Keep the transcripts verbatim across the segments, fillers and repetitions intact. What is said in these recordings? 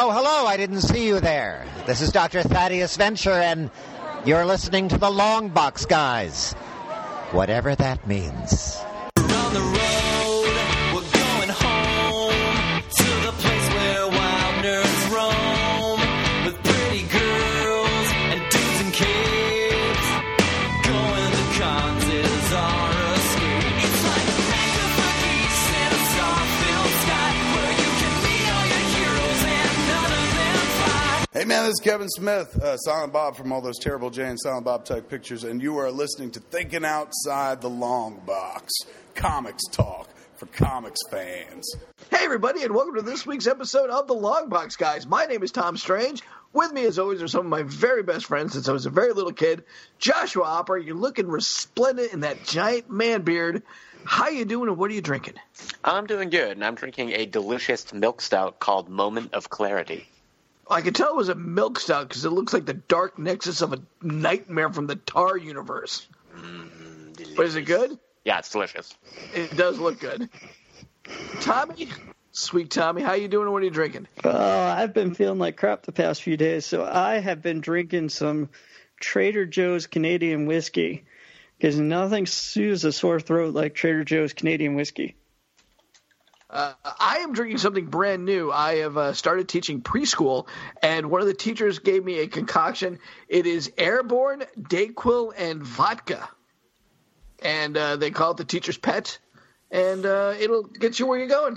Oh, hello, I didn't see you there. This is Doctor Thaddeus Venture, and you're listening to the Long Box Guys. Whatever that means. We're on the road, we're going home to the place where wild nerds roam with pretty girls and dudes in capes. Going to cons is our escape. It's like a mecca for geeks in a star-filled sky where you can meet all your heroes and none of them fly. Hey man, this is Kevin Smith, uh, Silent Bob from all those Terrible Jay and Silent Bob type pictures, and you are listening to Thinking Outside the Long Box, comics talk for comics fans. Hey everybody, and welcome to this week's episode of the Long Box Guys. My name is Tom Strange. With me, as always, are some of my very best friends since I was a very little kid. Joshua Opera, you're looking resplendent in that giant man beard. How you doing, and what are you drinking? I'm doing good, and I'm drinking a delicious milk stout called Moment of Clarity. I could tell it was a milk stout because it looks like the dark nexus of a nightmare from the Tar universe. Mm, but is it good? Yeah, it's delicious. It does look good. Tommy, sweet Tommy, how you doing, and what are you drinking? Uh, I've been feeling like crap the past few days, so I have been drinking some Trader Joe's Canadian whiskey because nothing soothes a sore throat like Trader Joe's Canadian whiskey. Uh, I am drinking something brand new. I have uh, started teaching preschool, and one of the teachers gave me a concoction. It is Airborne, Dayquil, and vodka. And uh, they call it the teacher's pet, and uh, it'll get you where you're going.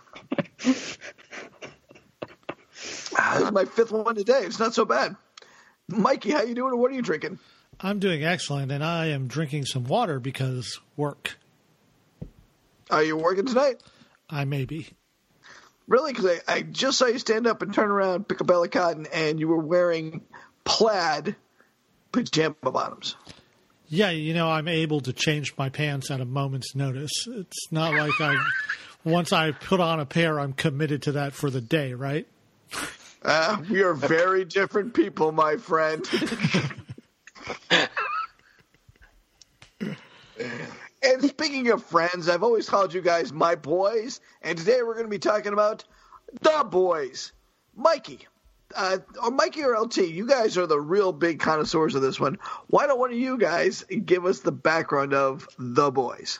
ah, this is my fifth one today. It's not so bad. Mikey, how you doing, and what are you drinking? I'm doing excellent, and I am drinking some water because work. Are you working tonight? I may be. Really? Because I, I just saw you stand up and turn around, pick a belly cotton, and you were wearing plaid pajama bottoms. Yeah, you know, I'm able to change my pants at a moment's notice. It's not like I, once I put on a pair, I'm committed to that for the day, right? Uh, we are very different people, my friend. And speaking of friends, I've always called you guys my boys, and today we're going to be talking about the boys. Mikey, uh, or Mikey or L T, you guys are the real big connoisseurs of this one. Why don't one of you guys give us the background of the boys?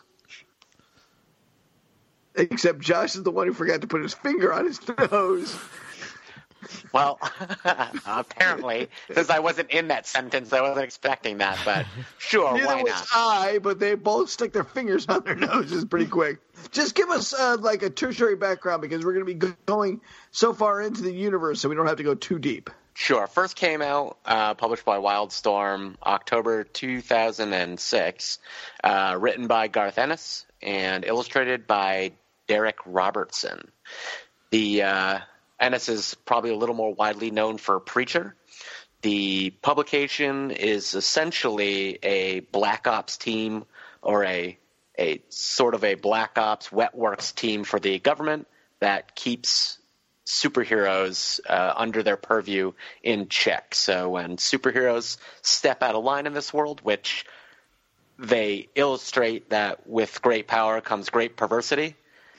Except Josh is the one who forgot to put his finger on his nose. Well, apparently, since I wasn't in that sentence, I wasn't expecting that, but sure, Neither why was not? I, but they both stick their fingers on their noses pretty quick. Just give us uh, like a tertiary background because we're going to be going so far into the universe so we don't have to go too deep. Sure. First came out, uh, published by Wildstorm, October two thousand six, uh, written by Garth Ennis and illustrated by Derek Robertson. The uh, Ennis is probably a little more widely known for Preacher. The publication is essentially a Black Ops team or a a sort of a Black Ops wet works team for the government that keeps superheroes uh, under their purview in check. So when superheroes step out of line in this world, which they illustrate that with great power comes great perversity,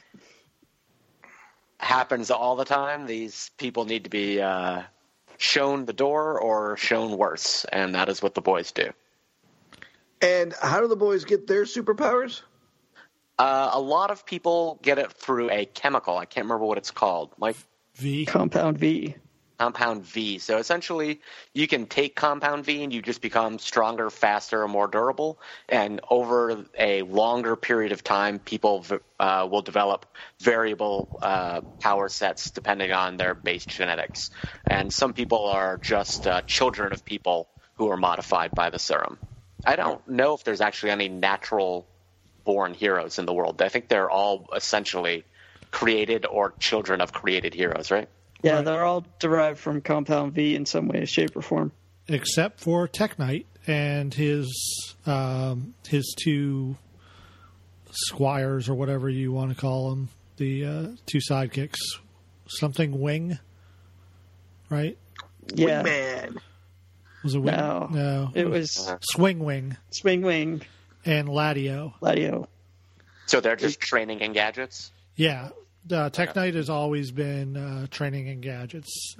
happens all the time. These people need to be uh, shown the door or shown worse, and that is what the boys do. And how do the boys get their superpowers? Uh, a lot of people get it through a chemical. I can't remember what it's called. Like V. Compound V. Compound V. So essentially, you can take Compound V and you just become stronger, faster, and more durable. And over a longer period of time, people uh, will develop variable uh, power sets depending on their base genetics. And some people are just uh, children of people who are modified by the serum. I don't know if there's actually any natural born heroes in the world. I think they're all essentially created or children of created heroes, right? Yeah, they're all derived from Compound V in some way, shape, or form. Except for Tech Knight and his um, his two squires, or whatever you want to call them, the uh, two sidekicks. Something Wing, right? Yeah. Wingman. Was it Wing? No, no. it was Swing Wing Swing Wing, and Ladio. Ladio. So they're just training in gadgets? Yeah. Uh, Tech Knight has always been uh, training in gadgets.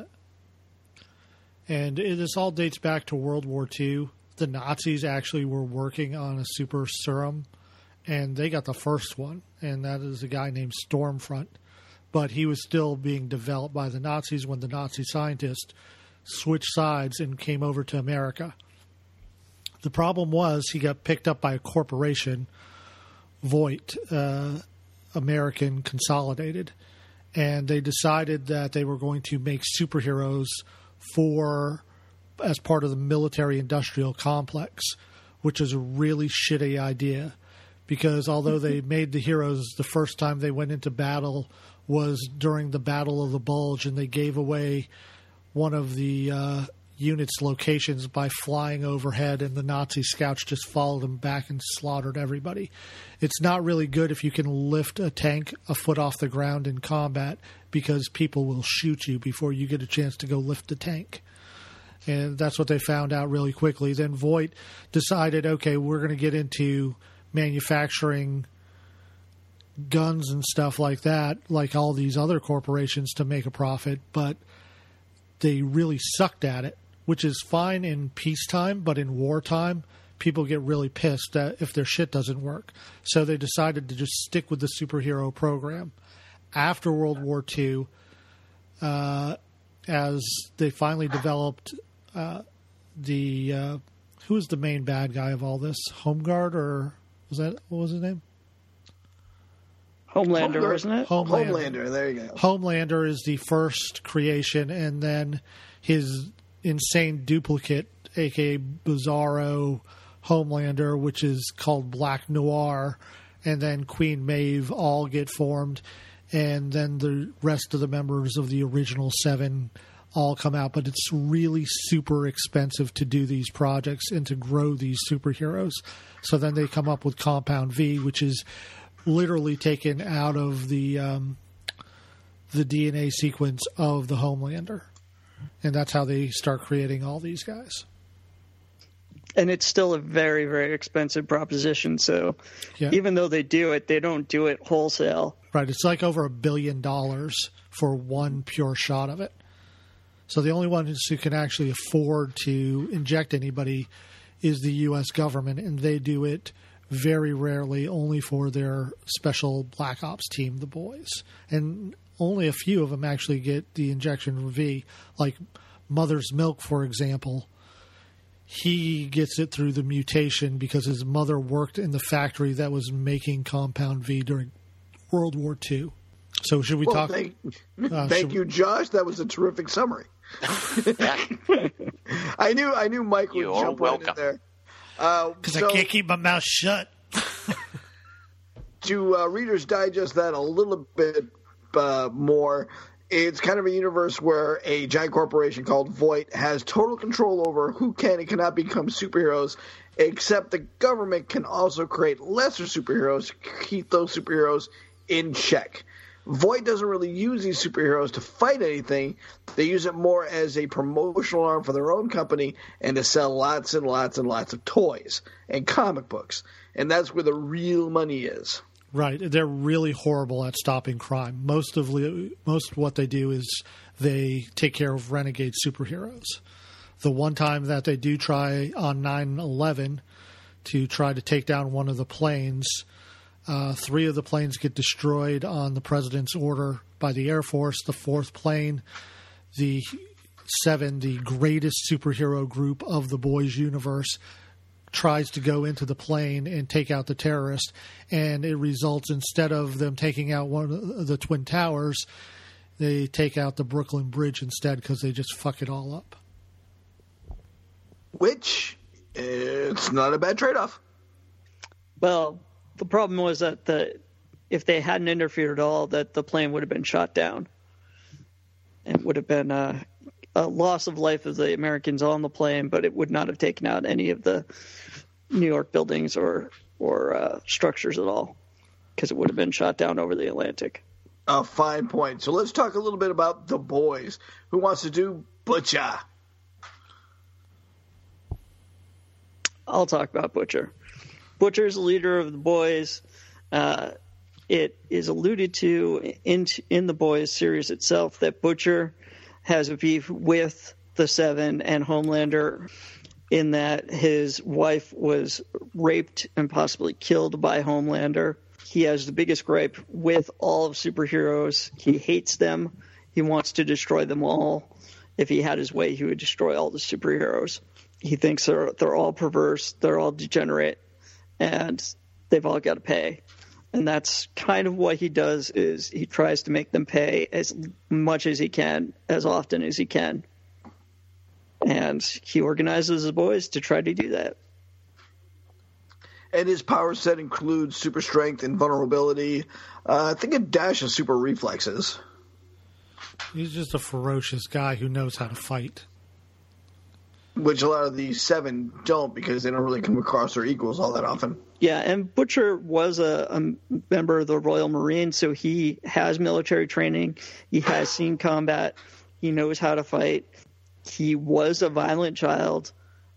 And it, this all dates back to World War Two. The Nazis actually were working on a super serum, and they got the first one, and that is a guy named Stormfront. But he was still being developed by the Nazis when the Nazi scientists switched sides and came over to America. The problem was he got picked up by a corporation, Voight, uh, American Consolidated, and they decided that they were going to make superheroes for as part of the military-industrial complex, which is a really shitty idea because although they made the heroes the first time they went into battle was during the Battle of the Bulge, and they gave away one of the uh, unit's locations by flying overhead, and the Nazi scouts just followed them back and slaughtered everybody. It's not really good if you can lift a tank a foot off the ground in combat because people will shoot you before you get a chance to go lift the tank. And that's what they found out really quickly. Then Voight decided, okay, we're going to get into manufacturing guns and stuff like that, like all these other corporations, to make a profit, but they really sucked at it, which is fine in peacetime, but in wartime, people get really pissed that if their shit doesn't work. So they decided to just stick with the superhero program. After World War Two, uh, as they finally developed uh, the uh, who was the main bad guy of all this? Homeguard, or was that what was his name? Homelander, Homelander. isn't it? Homelander. Homelander, there you go. Homelander is the first creation, and then his insane duplicate, aka Bizarro Homelander, which is called Black Noir, and then Queen Maeve all get formed, and then the rest of the members of the original seven all come out. But it's really super expensive to do these projects and to grow these superheroes. So then they come up with Compound V, which is literally taken out of the um, the D N A sequence of the Homelander. And that's how they start creating all these guys. And it's still a very, very expensive proposition. So Yeah. even though they do it, they don't do it wholesale. Right. It's like over a billion dollars for one pure shot of it. So the only ones who can actually afford to inject anybody is the U S government, and they do it very rarely, only for their special Black Ops team, the boys. And only a few of them actually get the injection from V. Like Mother's Milk, for example, he gets it through the mutation because his mother worked in the factory that was making Compound V during World War Two. So should we Well, talk? thank, uh, thank should- you, Josh. That was a terrific summary. I knew I knew Mike would You are jump right in welcome. there. Uh, Because so I can't keep my mouth shut. to uh, Reader's Digest that a little bit uh, more, it's kind of a universe where a giant corporation called Voight has total control over who can and cannot become superheroes, except the government can also create lesser superheroes to keep those superheroes in check. Voight doesn't really use these superheroes to fight anything. They use it more as a promotional arm for their own company and to sell lots and lots and lots of toys and comic books. And that's where the real money is. Right. They're really horrible at stopping crime. Most of most of what they do is they take care of renegade superheroes. The one time that they do try on nine eleven to try to take down one of the planes, uh, three of the planes get destroyed on the president's order by the Air Force. The fourth plane, the Seven, the greatest superhero group of the boys' universe, tries to go into the plane and take out the terrorist, and it results, instead of them taking out one of the Twin Towers, they take out the Brooklyn Bridge instead because they just fuck it all up. Which, it's not a bad trade-off. Well, the problem was that the if they hadn't interfered at all, that the plane would have been shot down. It would have been a, a loss of life of the Americans on the plane, but it would not have taken out any of the New York buildings or or uh, structures at all, because it would have been shot down over the Atlantic. A fine point. So let's talk a little bit about the boys. Who wants to do Butcher? I'll talk about Butcher. Butcher's the leader of the boys. Uh, it is alluded to in in the Boys series itself that Butcher has a beef with the Seven and Homelander in that his wife was raped and possibly killed by Homelander. He has the biggest gripe with all of superheroes. He hates them. He wants to destroy them all. If he had his way, he would destroy all the superheroes. He thinks they're they're all perverse, they're all degenerate, and they've all got to pay. And that's kind of what he does, is he tries to make them pay as much as he can, as often as he can. And he organizes the Boys to try to do that. And his power set includes super strength, invulnerability, uh, I think a dash of super reflexes. He's just a ferocious guy who knows how to fight. Which a lot of the Seven don't, because they don't really come across their equals all that often. Yeah, and Butcher was a, a member of the Royal Marines, so he has military training. He has seen combat. He knows how to fight. He was a violent child.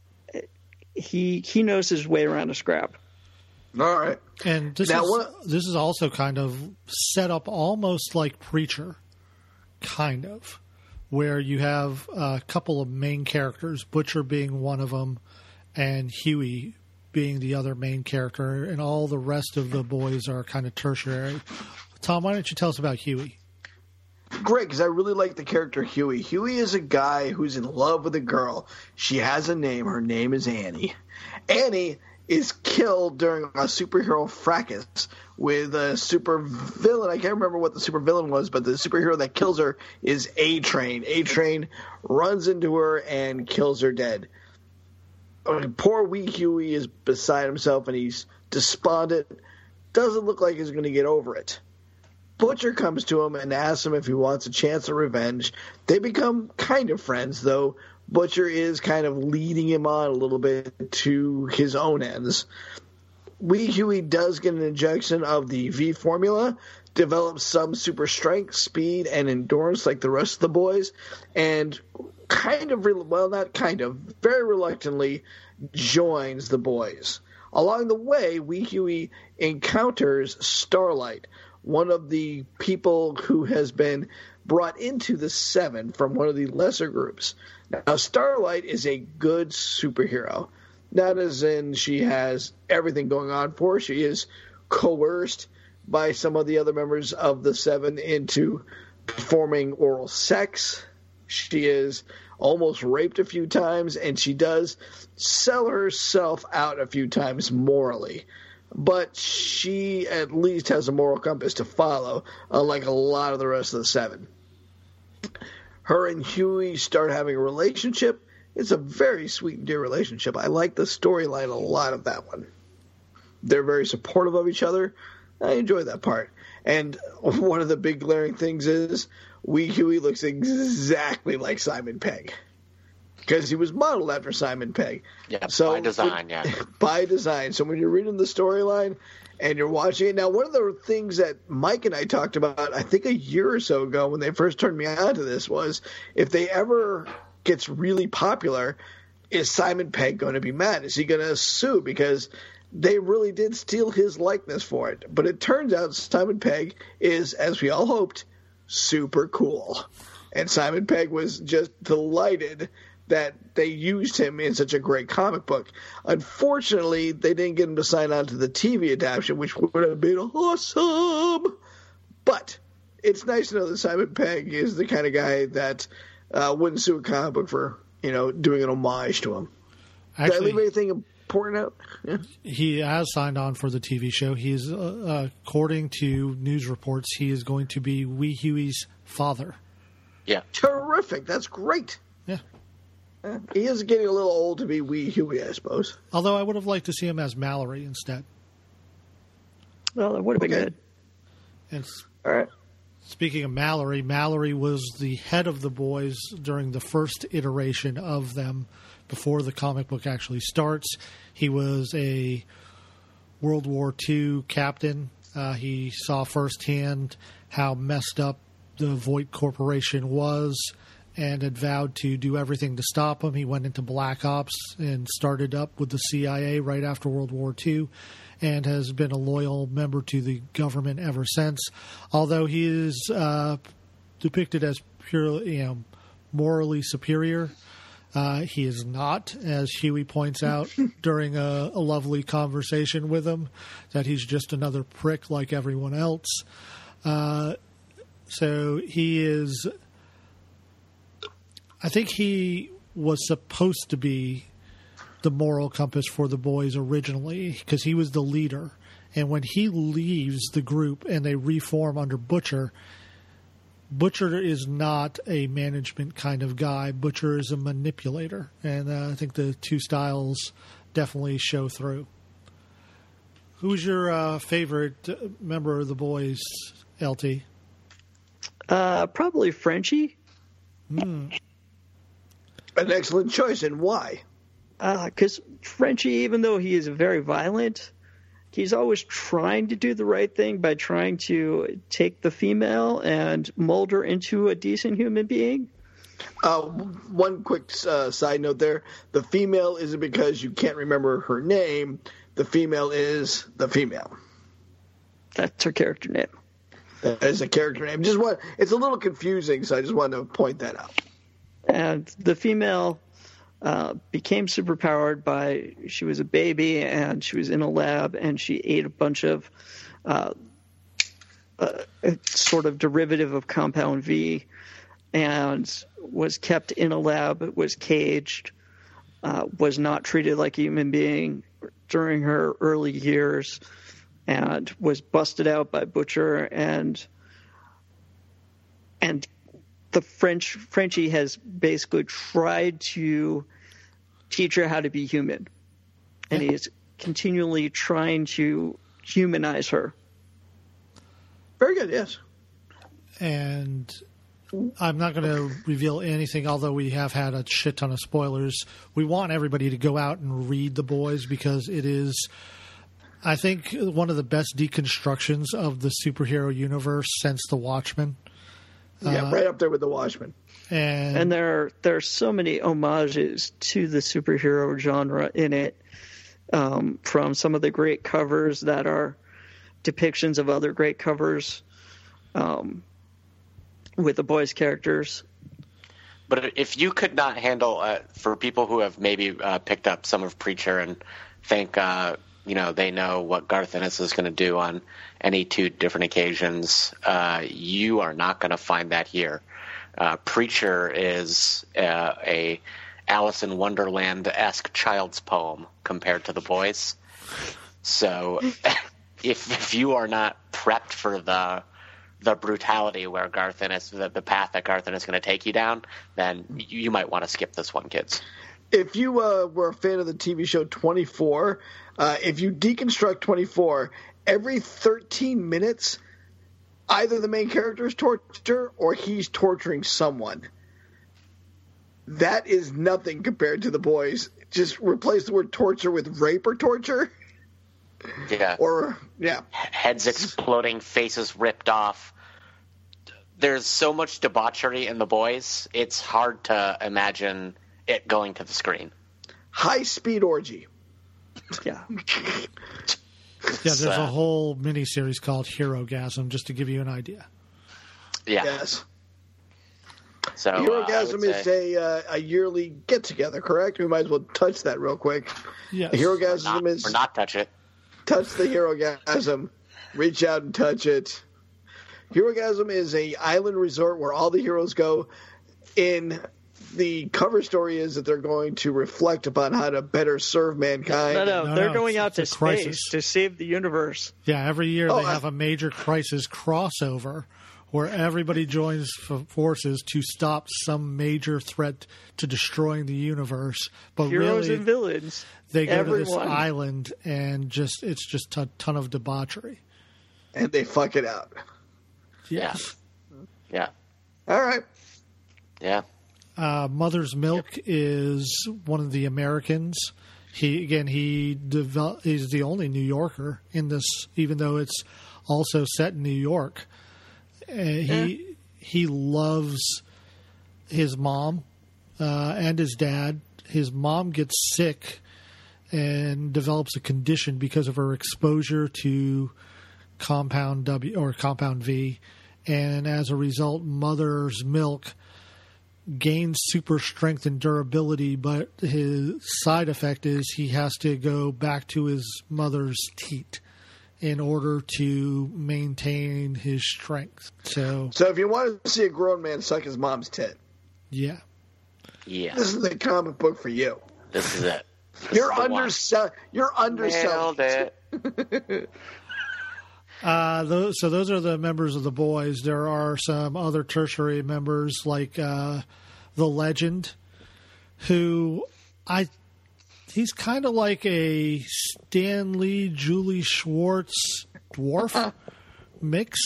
He he knows his way around a scrap. All right. And this Now, is what- this is also kind of set up almost like Preacher, kind of, where you have a couple of main characters, Butcher being one of them, and Huey being the other main character, and all the rest of the boys are kind of tertiary. Tom, why don't you tell us about Huey? Great, because I really like the character Huey. Huey is a guy who's in love with a girl. She has a name. Her name is Annie. Annie is killed during a superhero fracas with a super villain. I can't remember what the super villain was, but the superhero that kills her is A-Train. A-Train runs into her and kills her dead. Poor wee Huey is beside himself, and he's despondent. Doesn't look like he's going to get over it. Butcher comes to him and asks him if he wants a chance of revenge. They become kind of friends, though Butcher is kind of leading him on a little bit to his own ends. Wee Huey does get an injection of the V formula, develops some super strength, speed, and endurance like the rest of the boys, and kind of, well, not kind of, very reluctantly joins the boys. Along the way, Wee Huey encounters Starlight, one of the people who has been brought into the Seven from one of the lesser groups. Now, Starlight is a good superhero. Not as in she has everything going on for her. She is coerced by some of the other members of the Seven into performing oral sex. She is almost raped a few times, and she does sell herself out a few times morally. But she at least has a moral compass to follow, unlike a lot of the rest of the Seven. Her and Huey start having a relationship. It's a very sweet and dear relationship. I like the storyline a lot of that one. They're very supportive of each other. I enjoy that part. And one of the big glaring things is Wee Huey looks exactly like Simon Pegg, because he was modeled after Simon Pegg. Yeah, so by design, yeah. By design. So when you're reading the storyline and you're watching it, now one of the things that Mike and I talked about, I think a year or so ago when they first turned me on to this, was if they ever gets really popular, is Simon Pegg going to be mad? Is he going to sue? Because they really did steal his likeness for it. But it turns out Simon Pegg is, as we all hoped, super cool. And Simon Pegg was just delighted that they used him in such a great comic book. Unfortunately, they didn't get him to sign on to the T V adaptation, which would have been awesome. But it's nice to know that Simon Pegg is the kind of guy that uh, wouldn't sue a comic book for, you know, doing an homage to him. Actually, Did I leave anything important out? Yeah. he has signed on for the T V show. He is, uh, according to news reports, he is going to be Wee Huey's father. Yeah. Terrific. That's great. Yeah. Yeah. He is getting a little old to be Wee Huey, I suppose. Although I would have liked to see him as Mallory instead. Well, that would have been Okay. good. And s- All right. speaking of Mallory, Mallory was the head of the boys during the first iteration of them before the comic book actually starts. He was a World War Two captain. Uh, he saw firsthand how messed up the Voight Corporation was, and had vowed to do everything to stop him. He went into Black Ops and started up with the C I A right after World War Two, and has been a loyal member to the government ever since. Although he is uh, depicted as purely, you know, morally superior, uh, he is not, as Huey points out during a, a lovely conversation with him, that he's just another prick like everyone else. Uh, so he is... I think he was supposed to be the moral compass for the boys originally, because he was the leader. And when he leaves the group and they reform under Butcher, Butcher is not a management kind of guy. Butcher is a manipulator. And uh, I think the two styles definitely show through. Who's your uh, favorite member of the boys, L T? Uh, probably Frenchie. Hmm. An excellent choice, and why? Because uh, Frenchie, even though he is very violent, he's always trying to do the right thing by trying to take the female and mold her into a decent human being. Uh, one quick uh, side note there. The female isn't because you can't remember her name. The female is the female. That's her character name. That is a character name. Just want, it's a little confusing, so I just wanted to point that out. And the female uh, became superpowered by, she was a baby and she was in a lab and she ate a bunch of uh, uh, sort of derivative of Compound V and was kept in a lab, was caged, uh, was not treated like a human being during her early years, and was busted out by Butcher, and and the French Frenchie has basically tried to teach her how to be human, and he is continually trying to humanize her. Very good, yes. And I'm not going to reveal anything, although we have had a shit ton of spoilers. We want everybody to go out and read The Boys, because it is, I think, one of the best deconstructions of the superhero universe since The Watchmen. Yeah, uh, right up there with The Watchmen. And, And there are, there are so many homages to the superhero genre in it, um, from some of the great covers that are depictions of other great covers um, with the boys' characters. But if you could not handle, uh, for people who have maybe uh, picked up some of Preacher and think, uh, you know, they know what Garth Ennis is going to do on any two different occasions, uh, you are not going to find that here. Uh, Preacher is uh, a Alice in Wonderland-esque child's poem compared to The Boys. So if if you are not prepped for the the brutality where Garth Ennis, the, the path that Garth Ennis is going to take you down, then you, you might want to skip this one, kids. If you uh, were a fan of the T V show twenty-four, uh, if you deconstruct twenty-four, every thirteen minutes, either the main character is tortured or he's torturing someone. That is nothing compared to The Boys. Just replace the word torture with rape or torture. Yeah. Or, yeah. Heads exploding, faces ripped off. There's so much debauchery in The Boys, it's hard to imagine it going to the screen. High-speed orgy. Yeah. yeah, there's uh, a whole miniseries called Herogasm, just to give you an idea. Yeah. Yes. So uh, Herogasm is say, a uh, a yearly get-together, correct? We might as well touch that real quick. Yes. Herogasm not, is... or not touch it. Touch the Herogasm. Reach out and touch it. Herogasm is a island resort where all the heroes go. In the cover story is that they're going to reflect upon how to better serve mankind. No, no, No, they're no, going it's- out to it's a crisis. space to save the universe. Yeah, every year Oh, they I- have a major crisis crossover where everybody joins f- forces to stop some major threat to destroying the universe. But Heroes really, and villains. they go to this everyone. island and just it's just a ton of debauchery. And they fuck it out. Yes. Yeah. All right. Yeah. Uh, Mother's Milk is one of the Americans. He again he devel- he's the only New Yorker in this, even though it's also set in New York. Uh, he he loves his mom uh, and his dad. His mom gets sick and develops a condition because of her exposure to compound W or compound V, and as a result, mother's milk gains super strength and durability, but his side effect is he has to go back to his mother's teat in order to maintain his strength. So, So if you want to see a grown man suck his mom's tit, yeah. Yeah, this is the comic book for you. this is it. This You're is the one. undersell. You're underselling. Nailed it. Uh, those, so those are the members of the boys. There are some other tertiary members like uh, the Legend, who I he's kind of like a Stan Lee, Julie Schwartz dwarf mix.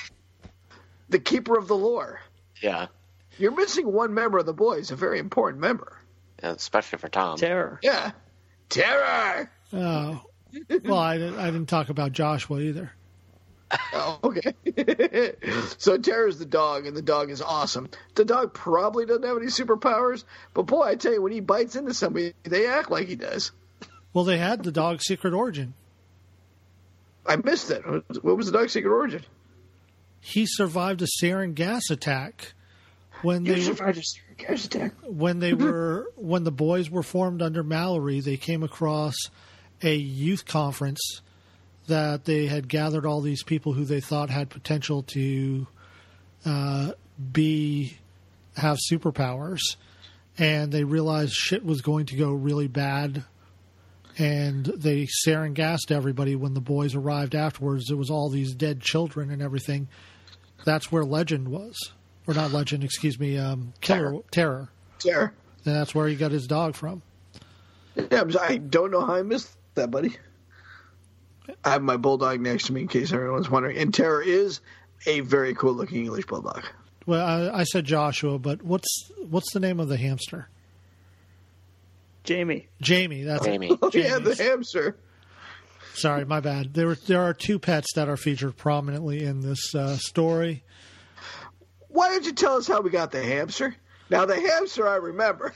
The keeper of the lore. Yeah, You're missing one member of the boys, a very important member. especially for Tom. Terror. Yeah, Terror. Oh, well, I, didn't- I didn't talk about Joshua either. Oh, okay. So Terror's the dog, and the dog is awesome. The dog probably doesn't have any superpowers, but boy, I tell you, when he bites into somebody, they act like he does. Well, they had the dog's secret origin. I missed it. What was the dog's secret origin? He survived a sarin gas attack when You they survived a gas attack. when they were when the boys were formed under Mallory. They came across a youth conference that they had gathered all these people who they thought had potential to uh, be have superpowers, and they realized shit was going to go really bad, and they sarin gassed everybody. When the boys arrived afterwards, it was all these dead children and everything. That's where Legend was, or not Legend, excuse me, um, Terror. Terror, Terror. and that's where he got his dog from. Yeah, I'm- I don't know how I missed that, buddy. I have my bulldog next to me in case everyone's wondering. And Terror is a very cool looking English bulldog. Well, I, I said Joshua, but what's what's the name of the hamster? Jamie. Jamie. That's it. Jamie. Oh, yeah, the Jamie's. hamster. Sorry, my bad. There were there are two pets that are featured prominently in this uh, story. Why don't you tell us how we got the hamster? Now, the hamster I remember.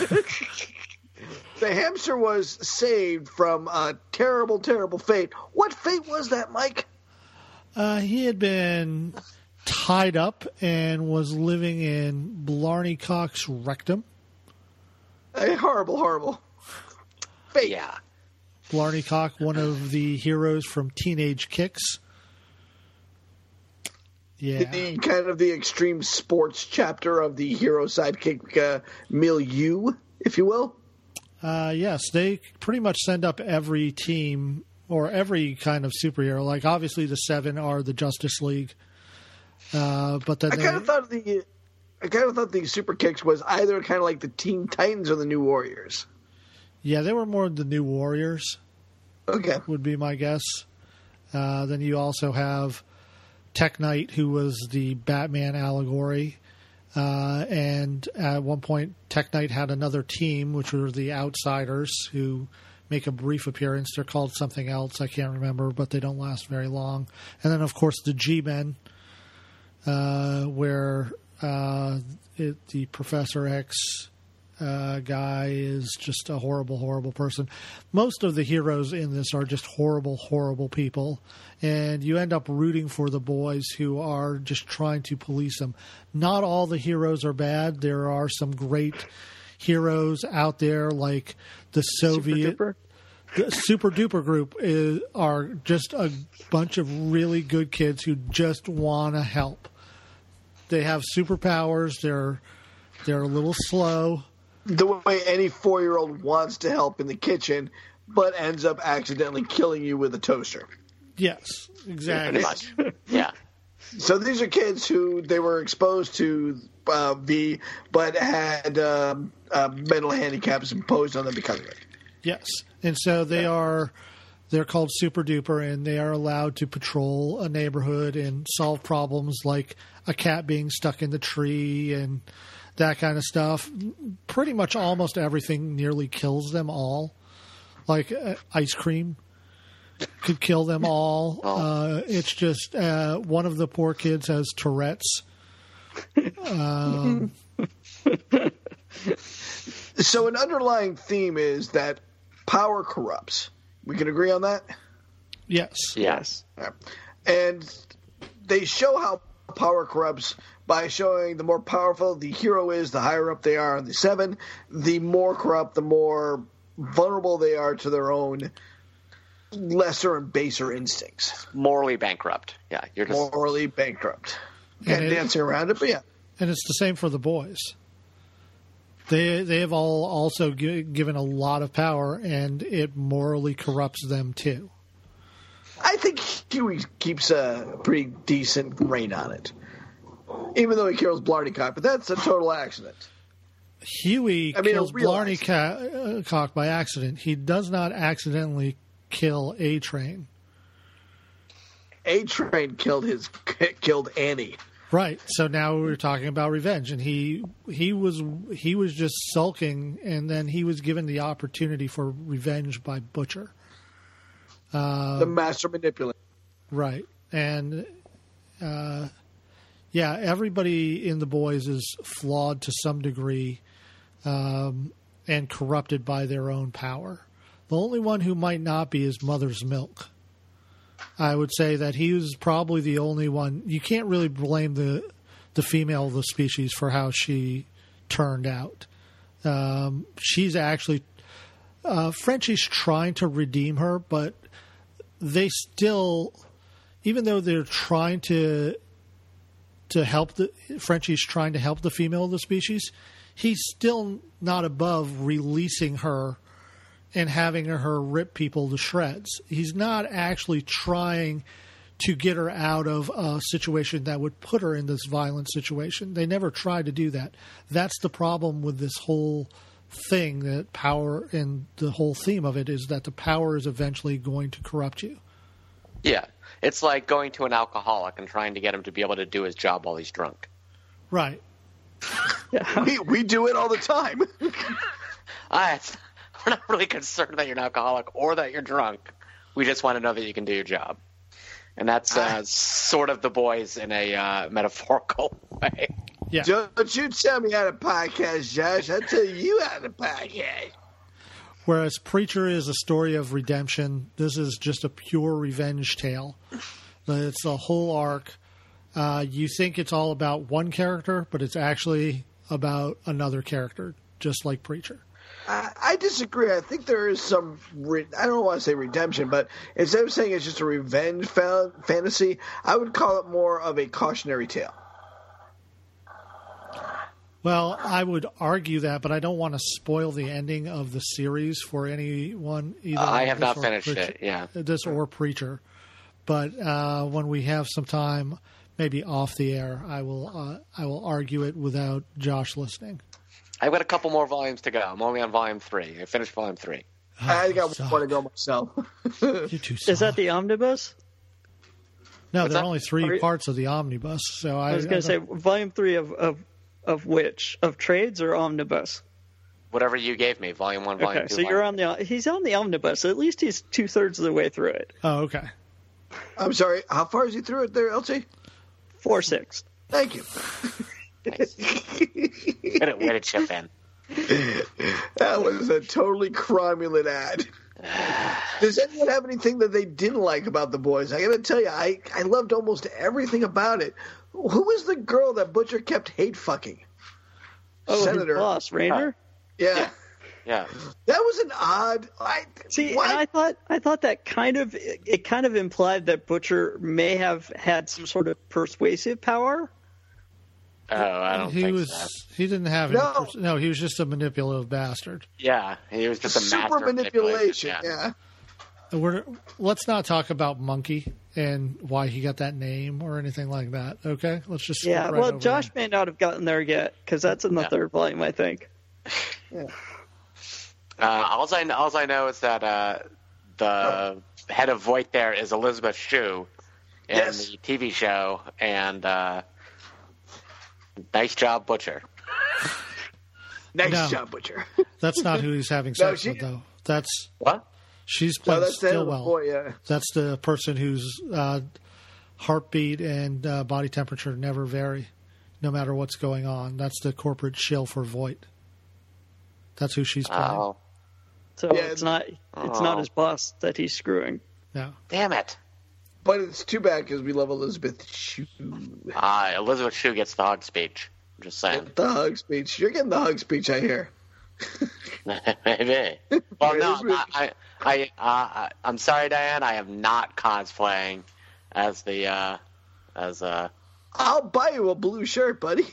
The hamster was saved from a terrible, terrible fate. What fate was that, Mike? Uh, he had been tied up and was living in Blarney Cox's rectum. A horrible, horrible fate. Yeah. Blarney Cox, one of the heroes from Teenage Kicks. Yeah. The kind of the extreme sports chapter of the hero sidekick uh, milieu, if you will. Uh, yes, they pretty much send up every team or every kind of superhero. Like, obviously, the Seven are the Justice League. Uh, but then I they, kind of thought the I kind of thought the Super Kicks was either kind of like the Teen Titans or the New Warriors. yeah, they were more the New Warriors, Okay. would be my guess. Uh, then you also have Tech Knight, who was the Batman allegory. Uh, and at one point, Tech Knight had another team, which were the Outsiders, who make a brief appearance. They're called something else. I can't remember, but they don't last very long. And then, of course, the G-Men, uh, where uh, it, the Professor X uh, guy is just a horrible, horrible person. Most of the heroes in this are just horrible, horrible people. And you end up rooting for the boys who are just trying to police them. Not all the heroes are bad. There are some great heroes out there, like the Soviet... Super The Super Duper Group is, are just a bunch of really good kids who just want to help. They have superpowers. They're they're a little slow. The way any four-year-old wants to help in the kitchen, but ends up accidentally killing you with a toaster. Yes, Pretty exactly. much. Yeah. So these are kids who they were exposed to uh, V, but had um, uh, mental handicaps imposed on them because of it. Yes, and so they are. They're called Super Duper, and they are allowed to patrol a neighborhood and solve problems like a cat being stuck in the tree and that kind of stuff. Pretty much almost everything nearly kills them all. Like uh, ice cream could kill them all. Uh, it's just uh, one of the poor kids has Tourette's. Um, So an underlying theme is that power corrupts. We can agree on that? Yes. Yes. Yeah. And they show how power corrupts by showing the more powerful the hero is, the higher up they are on the seven, the more corrupt, the more vulnerable they are to their own lesser and baser instincts. Morally bankrupt. Yeah, you're just Morally bankrupt. Can't And it- dancing around it, but yeah. And it's the same for the boys. They they have all also gi- given a lot of power, and it morally corrupts them too. I think Huey keeps a pretty decent rein on it. Even though he kills Blarneycock, but that's a total accident. Huey I mean, a kills real Blarney Ca- uh, Cock by accident. He does not accidentally kill A-Train. A-Train killed his killed Annie. Right. So now we're talking about revenge, and he he was he was just sulking, and then he was given the opportunity for revenge by Butcher. the master manipulator. Right. And uh, yeah, everybody in the boys is flawed to some degree, um, and corrupted by their own power. The only one who might not be is Mother's Milk. I would say that he was probably the only one. You can't really blame the the female of the species for how she turned out. Um, she's actually uh, Frenchie's trying to redeem her, but they still, even though they're trying to to help the Frenchie's trying to help the female of the species, he's still not above releasing her and having her rip people to shreds. He's not actually trying to get her out of a situation that would put her in this violent situation. They never tried to do that. That's the problem with this whole thing, that power, and the whole theme of it is that the power is eventually going to corrupt you. yeah. It's like going to an alcoholic and trying to get him to be able to do his job while he's drunk. Right. We we do it all the time. I, we're not really concerned that you're an alcoholic or that you're drunk. We just want to know that you can do your job. And that's uh, sort of the boys in a uh, metaphorical way. Yeah. Don't you tell me how to podcast, Josh. I'll tell you how to podcast. Whereas Preacher is a story of redemption, this is just a pure revenge tale. It's a whole arc. Uh, you think it's all about one character, but it's actually about another character, just like Preacher. I, I disagree. I think there is some, re- I don't want to say redemption, but instead of saying it's just a revenge fa- fantasy, I would call it more of a cautionary tale. Well, I would argue that, but I don't want to spoil the ending of the series for anyone. Either Uh, I have this not or finished Preacher- it, yeah. This or Preacher. But uh, when we have some time, maybe off the air, I will uh, I will argue it without Josh listening. I've got a couple more volumes to go. I'm only on volume three. I finished volume three. I got soft. one to go myself. You're too soft. Is that the omnibus? No, What's there are that? only three Are you- parts of the omnibus. So I, I was going to say don't- volume three of, of of which of trades or omnibus. Whatever you gave me, volume one, volume Okay, two. so you're volume on the he's on the omnibus. So at least he's two thirds of the way through it. Oh, okay. I'm sorry, how far is he through it there, L T? Four six. Thank you. Nice. Way to, way to chip in. That was a totally cromulent ad. Does anyone have anything that they didn't like about The Boys? I got to tell you, I, I loved almost everything about it. Who was the girl that Butcher kept hate fucking? Oh, Senator. his boss, Rainer. Yeah. Yeah. That was an odd. I, See, what? and I thought I thought that kind of it, it kind of implied that Butcher may have had some sort of persuasive power. Oh, I don't He think was so. he didn't have any No. pers- no, he was just a manipulative bastard. Yeah, he was just a Super master of manipulation. Yeah. Yeah. And We're, let's not talk about Monkey and why he got that name or anything like that. Okay, let's just skip Yeah, right well, over Josh that. may not have gotten there yet because that's in the Yeah. third volume, I think. Uh, all I all I know is that uh, the head of Voight there is Elizabeth Shue in Yes. the T V show, and uh, nice job, Butcher. Nice No. job, Butcher. That's not who he's having No, sex she- with, though. That's What? she's No, playing that's the head of the Stillwell. boy, yeah. That's the person whose uh, heartbeat and uh, body temperature never vary, no matter what's going on. That's the corporate shill for Voight. That's who she's playing. Oh, So Yeah, it's not it's not his boss that he's screwing. No. damn it. But it's too bad because we love Elizabeth Shue. Ah, Elizabeth Shue gets the hug speech. I'm just saying. The hug speech. You're getting the hug speech, I hear. Maybe. Well, Yeah, no, this was- I, I, uh, I'm sorry, Diane. I am not cosplaying as the, uh, as uh. I'll buy you a blue shirt, buddy.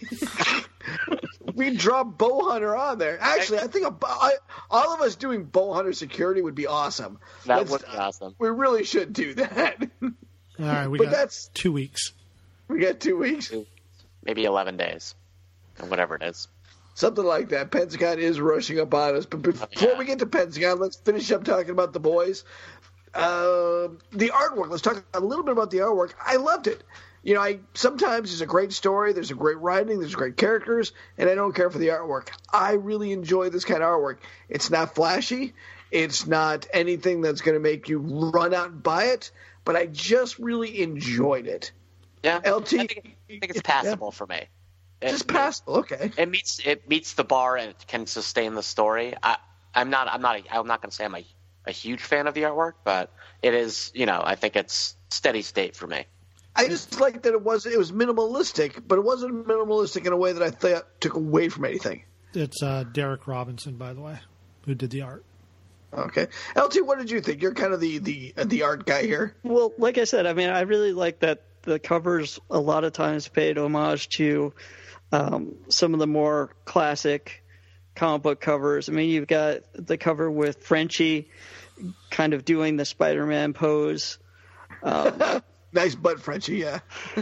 We drop Bow Hunter on there. Actually, I think a, I, all of us doing Bow Hunter security would be awesome. That Let's- would be awesome. We really should do that. All right, we But got that's- two weeks. We got two weeks. Maybe eleven days, or whatever it is. Something like that. Pentagon is rushing up on us. But before Oh, yeah. we get to Pentagon, let's finish up talking about the boys. Uh, the artwork. Let's talk a little bit about the artwork. I loved it. You know, I sometimes it's a great story. There's a great writing. There's great characters, and I don't care for the artwork. I really enjoy this kind of artwork. It's not flashy. It's not anything that's going to make you run out and buy it. But I just really enjoyed it. Yeah, L T I think, I think it's passable for me. It, Just passable. Okay. It meets it meets the bar and it can sustain the story. I, I'm not I'm not a, I'm not going to say I'm a, a huge fan of the artwork, but it is, you know, I think it's steady state for me. I just like that it was it was minimalistic, but it wasn't minimalistic in a way that I thought took away from anything. It's uh, Derek Robinson, by the way, who did the art. Okay, L T, what did you think? You're kind of the the the art guy here. Well, like I said, I mean, I really like that the covers a lot of times paid homage to um, some of the more classic comic book covers. I mean, you've got the cover with Frenchie kind of doing the Spider-Man pose. Um, Nice butt, Frenchie. Yeah.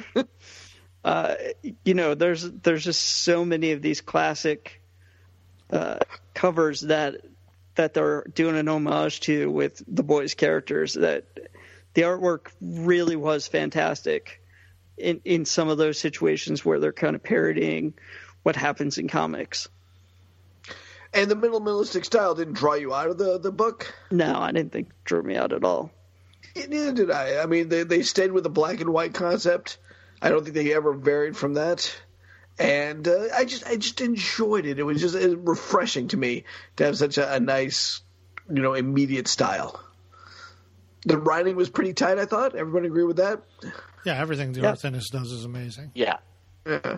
uh, you know, there's there's just so many of these classic uh, covers that that they're doing an homage to with the boys' characters. That the artwork really was fantastic in in some of those situations where they're kind of parodying what happens in comics. And the minimalistic style didn't draw you out of the the book. No, I didn't think it drew me out at all. Neither did I. I mean, they they stayed with the black and white concept. I don't think they ever varied from that. And uh, I just I just enjoyed it. It was just it was refreshing to me to have such a, a nice, you know, immediate style. The writing was pretty tight, I thought. Everybody agree with that? Yeah, everything the Yeah. Art Ennis does is amazing. Yeah. Yeah.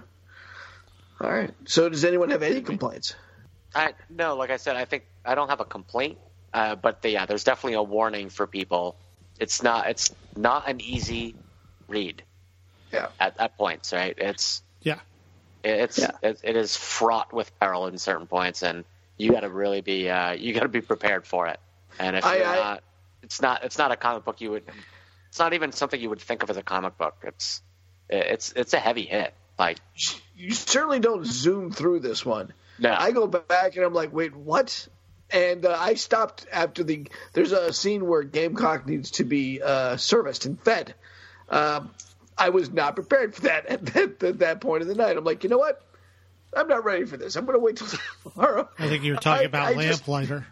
All right. So does anyone have any complaints? I no, like I said, I think I don't have a complaint, uh, but the, yeah, there's definitely a warning for people. It's not it's not an easy read Yeah. at, at points, right? It's Yeah. it's Yeah. it, it is fraught with peril in certain points, and you got to really be uh, you got to be prepared for it. And if I- you're I- not, it's not it's not a comic book you would. It's not even something you would think of as a comic book. It's it's it's a heavy hit. Like You certainly don't zoom through this one. no, I go back and I'm like, wait, what? And uh, I stopped after the. There's a scene where Gamecock needs to be uh, serviced and fed. Um, I was not prepared for that at that, at that point of the night. I'm like, you know what? I'm not ready for this. I'm going to wait till tomorrow. I think you were talking I- about I just- Lamplighter.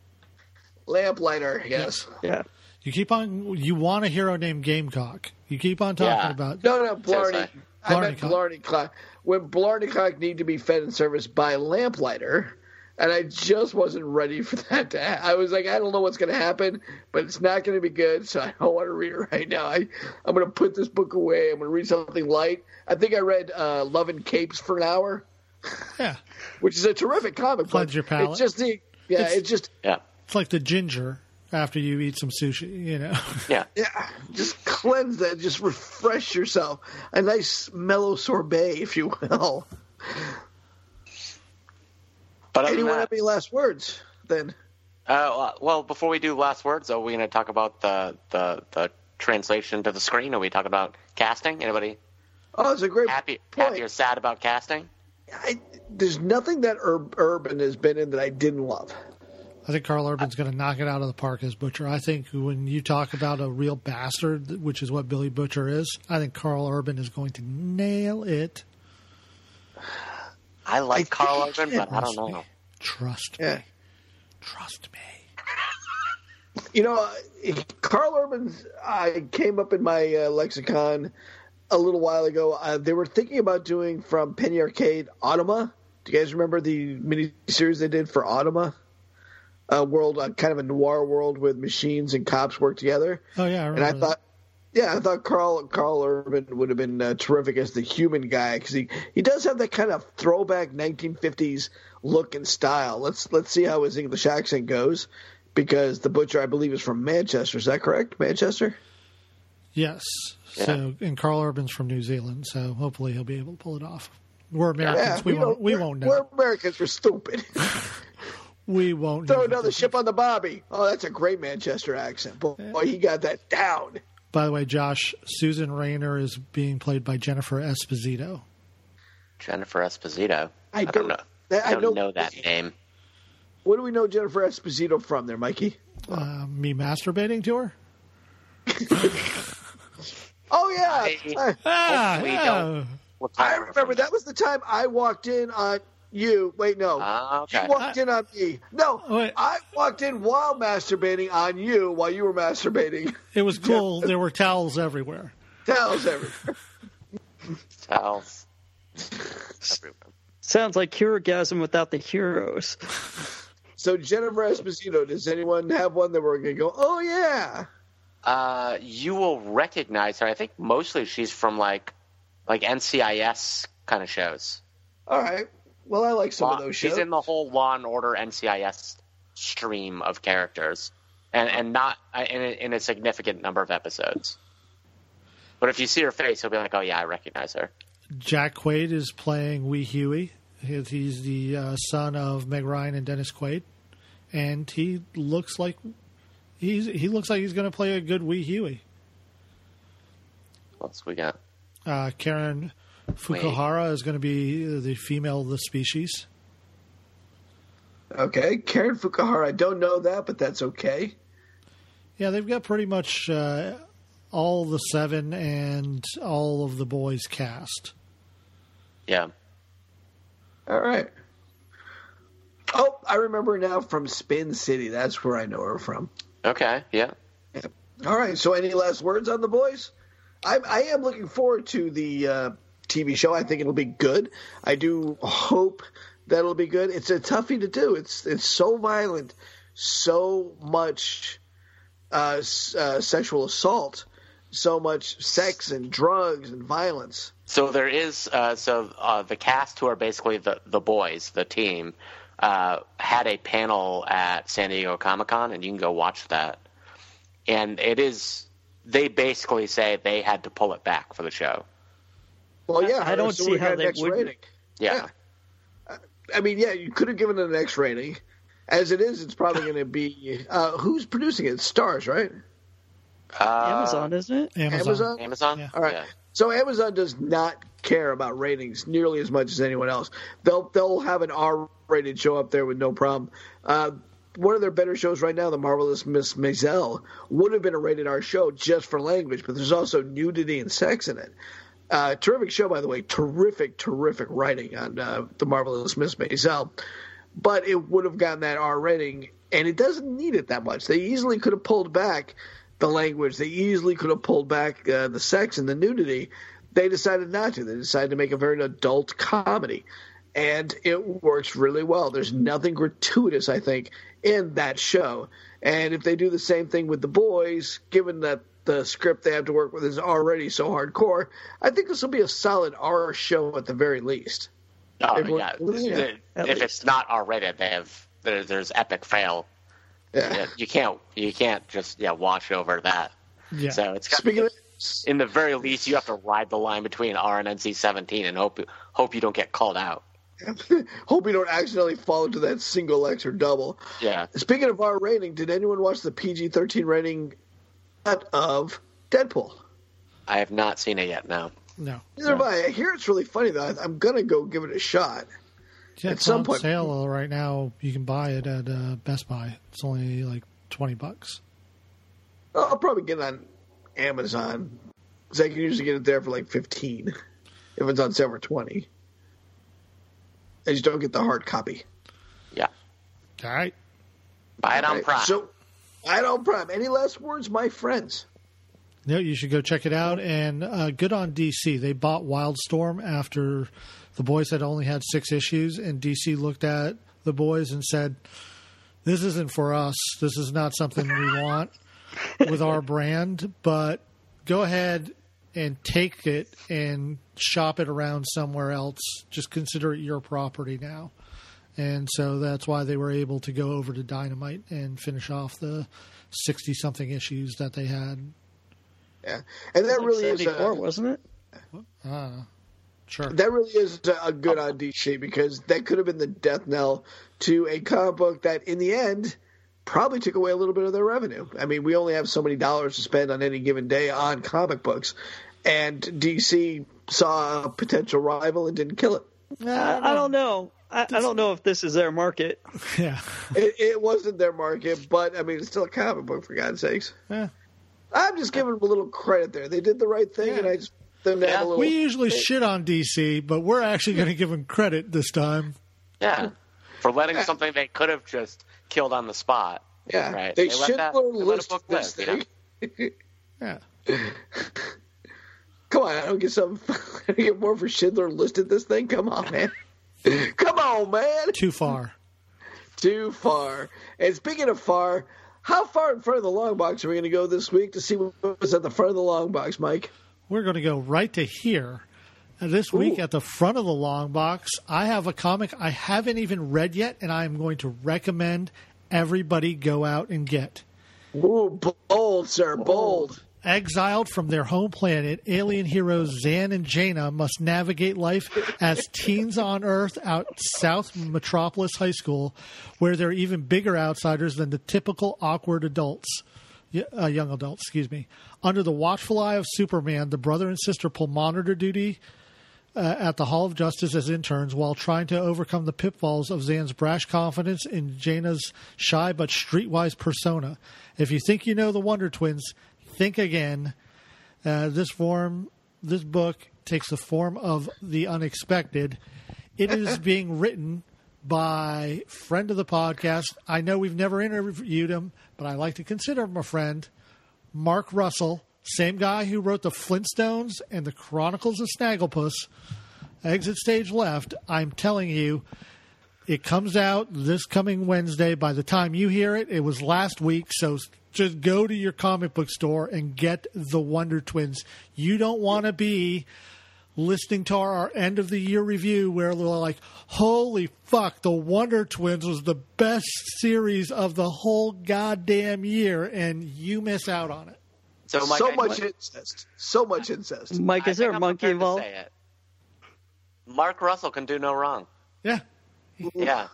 Lamplighter, yes. Yeah. You keep on. You want a hero named Gamecock. You keep on talking Yeah. about. No, no, Blarney. Seriously. I meant Blarneycock. Blarneycock. When Blarneycock need to be fed and serviced by Lamplighter, and I just wasn't ready for that to ha- I was like, I don't know what's going to happen, but it's not going to be good, so I don't want to read it right now. I, I'm going to put this book away. I'm going to read something light. I think I read uh, Love and Capes for an hour, Yeah, which is a terrific comic. Cleanse but your palate. It's just the, yeah, It's- it's just, yeah, it's like the ginger after you eat some sushi. You know. yeah. yeah, just cleanse that, just refresh yourself. A nice mellow sorbet, if you will. But other than Anyone that, have any last words then? Uh, well, before we do last words, are we going to talk about the, the the translation to the screen? Are we talking about casting? Anybody Oh, it's a great happy point. happy or sad about casting? I, there's nothing that Ur- Urban has been in that I didn't love. I think Carl Urban's going to knock it out of the park as Butcher. I think when you talk about a real bastard, which is what Billy Butcher is, I think Carl Urban is going to nail it. I like I Carl think Urban, he but I don't Trust know. me. Trust Yeah. me. Trust me. You know, uh, Carl Urban's I came up in my uh, lexicon a little while ago. Uh, they were thinking about doing from Penny Arcade Automa. Do you guys remember the miniseries they did for Automa? A world, uh, kind of a noir world with machines and cops work together. Oh yeah, I remember and I that. thought, yeah, I thought Carl Carl Urban would have been uh, terrific as the human guy because he, he does have that kind of throwback nineteen fifties look and style. Let's let's see how his English accent goes, because the Butcher, I believe, is from Manchester. Is that correct, Manchester? Yes. Yeah. So, and Carl Urban's from New Zealand, so hopefully he'll be able to pull it off. We're Americans. Yeah, we, we won't. don't- We we're- won't know. We're Americans. We're stupid. We won't. Throw know. another ship on the Bobby. Oh, that's a great Manchester accent. Boy, boy, he got that down. By the way, Josh, Susan Rayner is being played by Jennifer Esposito. Jennifer Esposito. I I, don't- don't know. that- I I don't don't- know that name. What do we know Jennifer Esposito from there, Mikey? Uh, me masturbating to her? Oh, yeah. I- I, Ah, Hopefully yeah. don't. I remember that was the time I walked in on you. Wait, no. Ah, okay. You walked in on me. No, Wait. I walked in while masturbating on you while you were masturbating. It was cool. There were towels everywhere. Towels everywhere. Towels. Everywhere. Sounds like Herogasm without the heroes. So Jennifer Esposito, does anyone have one that we're going to go, oh, yeah. Uh, you will recognize her. I think mostly she's from like, like N C I S kind of shows. All right. Well, I like some Law- of those shows. She's in the whole Law and Order N C I S stream of characters, and and not in a, in a significant number of episodes. But if you see her face, you'll be like, "Oh yeah, I recognize her." Jack Quaid is playing Wee Huey. He's he's the uh, son of Meg Ryan and Dennis Quaid, and he looks like he's he looks like he's going to play a good Wee Huey. What else we got? Uh, Karen Fukuhara is going to be the female of the species. Okay. Karen Fukuhara, I don't know that, but that's okay. Yeah, they've got pretty much uh, all the seven and all of the boys cast. Yeah. All right. Oh, I remember now from Spin City. That's where I know her from. Okay. Yeah. All right. So, any last words on the boys? I, I am looking forward to the uh, T V show. I think it'll be good. I do hope that it'll be good. It's a toughie to do. It's it's so violent, so much uh, s- uh, sexual assault, so much sex and drugs and violence. So there is uh, so uh, the cast, who are basically the the boys, the team, uh, had a panel at San Diego Comic-Con, and you can go watch that. And it is, they basically say they had to pull it back for the show. Well, yeah, I don't so see we how got an they X wouldn't. rating. Yeah. Yeah. I mean, yeah, you could have given it an X rating. As it is, it's probably going to be uh, who's producing it? Stars, right? Uh, Amazon, isn't it? Amazon. Amazon. Amazon. Yeah. All right. Yeah. So Amazon does not care about ratings nearly as much as anyone else. They'll they'll have an R-rated show up there with no problem. Uh, one of their better shows right now, The Marvelous Miss Maisel, would have been a rated R show just for language, but there's also nudity and sex in it. Uh, terrific show, by the way. Terrific, terrific writing on uh, The Marvelous Miss Maisel. But it would have gotten that R rating, and it doesn't need it that much. They easily could have pulled back the language. They easily could have pulled back uh, the sex and the nudity. They decided not to. They decided to make a very adult comedy, and it works really well. There's nothing gratuitous, I think, in that show. And if they do the same thing with The Boys, given that the script they have to work with is already so hardcore, I think this will be a solid R show at the very least. Oh, Everyone- yeah. yeah, at If least. it's not R-rated, they have there, there's epic fail. Yeah. Yeah, you can't you can't just yeah wash over that. Yeah. So it's got, Speaking of, in the very least, you have to ride the line between R and N C seventeen and hope hope you don't get called out. hope you don't accidentally fall into that single X or double. Yeah. Speaking of R rating, did anyone watch the P G thirteen rating of Deadpool? I have not seen it yet. No. No. Neither have I. I hear it's really funny, though. I- I'm going to go give it a shot. Yeah, At it's some on point- sale right now. You can buy it at uh, Best Buy. It's only like twenty bucks. I'll I'll probably get it on Amazon, because I can usually get it there for like fifteen if it's on sale for twenty. I just don't get the hard copy. Yeah. All right. Buy it on Right, Prime. So, I don't Prime. Any last words, my friends? No, you should go check it out. And uh, good on D C. They bought Wildstorm after the boys had only had six issues, and D C looked at the boys and said, this isn't for us. This is not something we want with our brand, but go ahead and take it and shop it around somewhere else. Just consider it your property now. And so that's why they were able to go over to Dynamite and finish off the sixty-something issues that they had. Yeah, and that Like really is seventy-four, a, wasn't it? Uh, sure. that really is a good on D C, because that could have been the death knell to a comic book that, in the end, probably took away a little bit of their revenue. I mean, we only have so many dollars to spend on any given day on comic books, and D C saw a potential rival and didn't kill it. I, I don't know. I, I don't know if this is their market. Yeah. It, it wasn't their market, but I mean, it's still a comic book, for God's sakes. Yeah. I'm just giving them a little credit there. They did the right thing, Yeah. and I just them to have a little. We usually shit on D C, but we're actually going to give them credit this time. Yeah. For letting something they could have just killed on the spot. yeah, Right. they, They let should that- learn they let a list book this live, you thing. know? Yeah. Come on, I don't get some. I don't get more for Schindler listed this thing. Come on, man. Come on, man. Too far. Too far. And speaking of far, how far in front of the long box are we going to go this week to see what was at the front of the long box, Mike? We're going to go right to here. And this week Ooh. at the front of the long box, I have a comic I haven't even read yet, and I'm going to recommend everybody go out and get. Ooh, bold, sir, bold. Exiled from their home planet, alien heroes Zan and Jaina must navigate life as teens on Earth out South Metropolis High School, where they're even bigger outsiders than the typical awkward adults, uh, young adults, excuse me. Under the watchful eye of Superman, the brother and sister pull monitor duty uh, at the Hall of Justice as interns while trying to overcome the pitfalls of Zan's brash confidence and Jaina's shy but streetwise persona. If you think you know the Wonder Twins, think again. Uh, this form, this book takes the form of the unexpected. It is being written by friend of the podcast. I know we've never interviewed him, but I like to consider him a friend. Mark Russell, same guy who wrote the Flintstones and the Chronicles of Snagglepuss. Exit Stage Left. I'm telling you, it comes out this coming Wednesday. By the time you hear it, it was last week, so just go to your comic book store and get the Wonder Twins. You don't want to be listening to our end of the year review where they're like, holy fuck, the Wonder Twins was the best series of the whole goddamn year, and you miss out on it. So, Mike, so I- much incest. So much incest. Mike, I is there think a I'm monkey prepared to involved? say it. Mark Russell can do no wrong. Yeah. Yeah.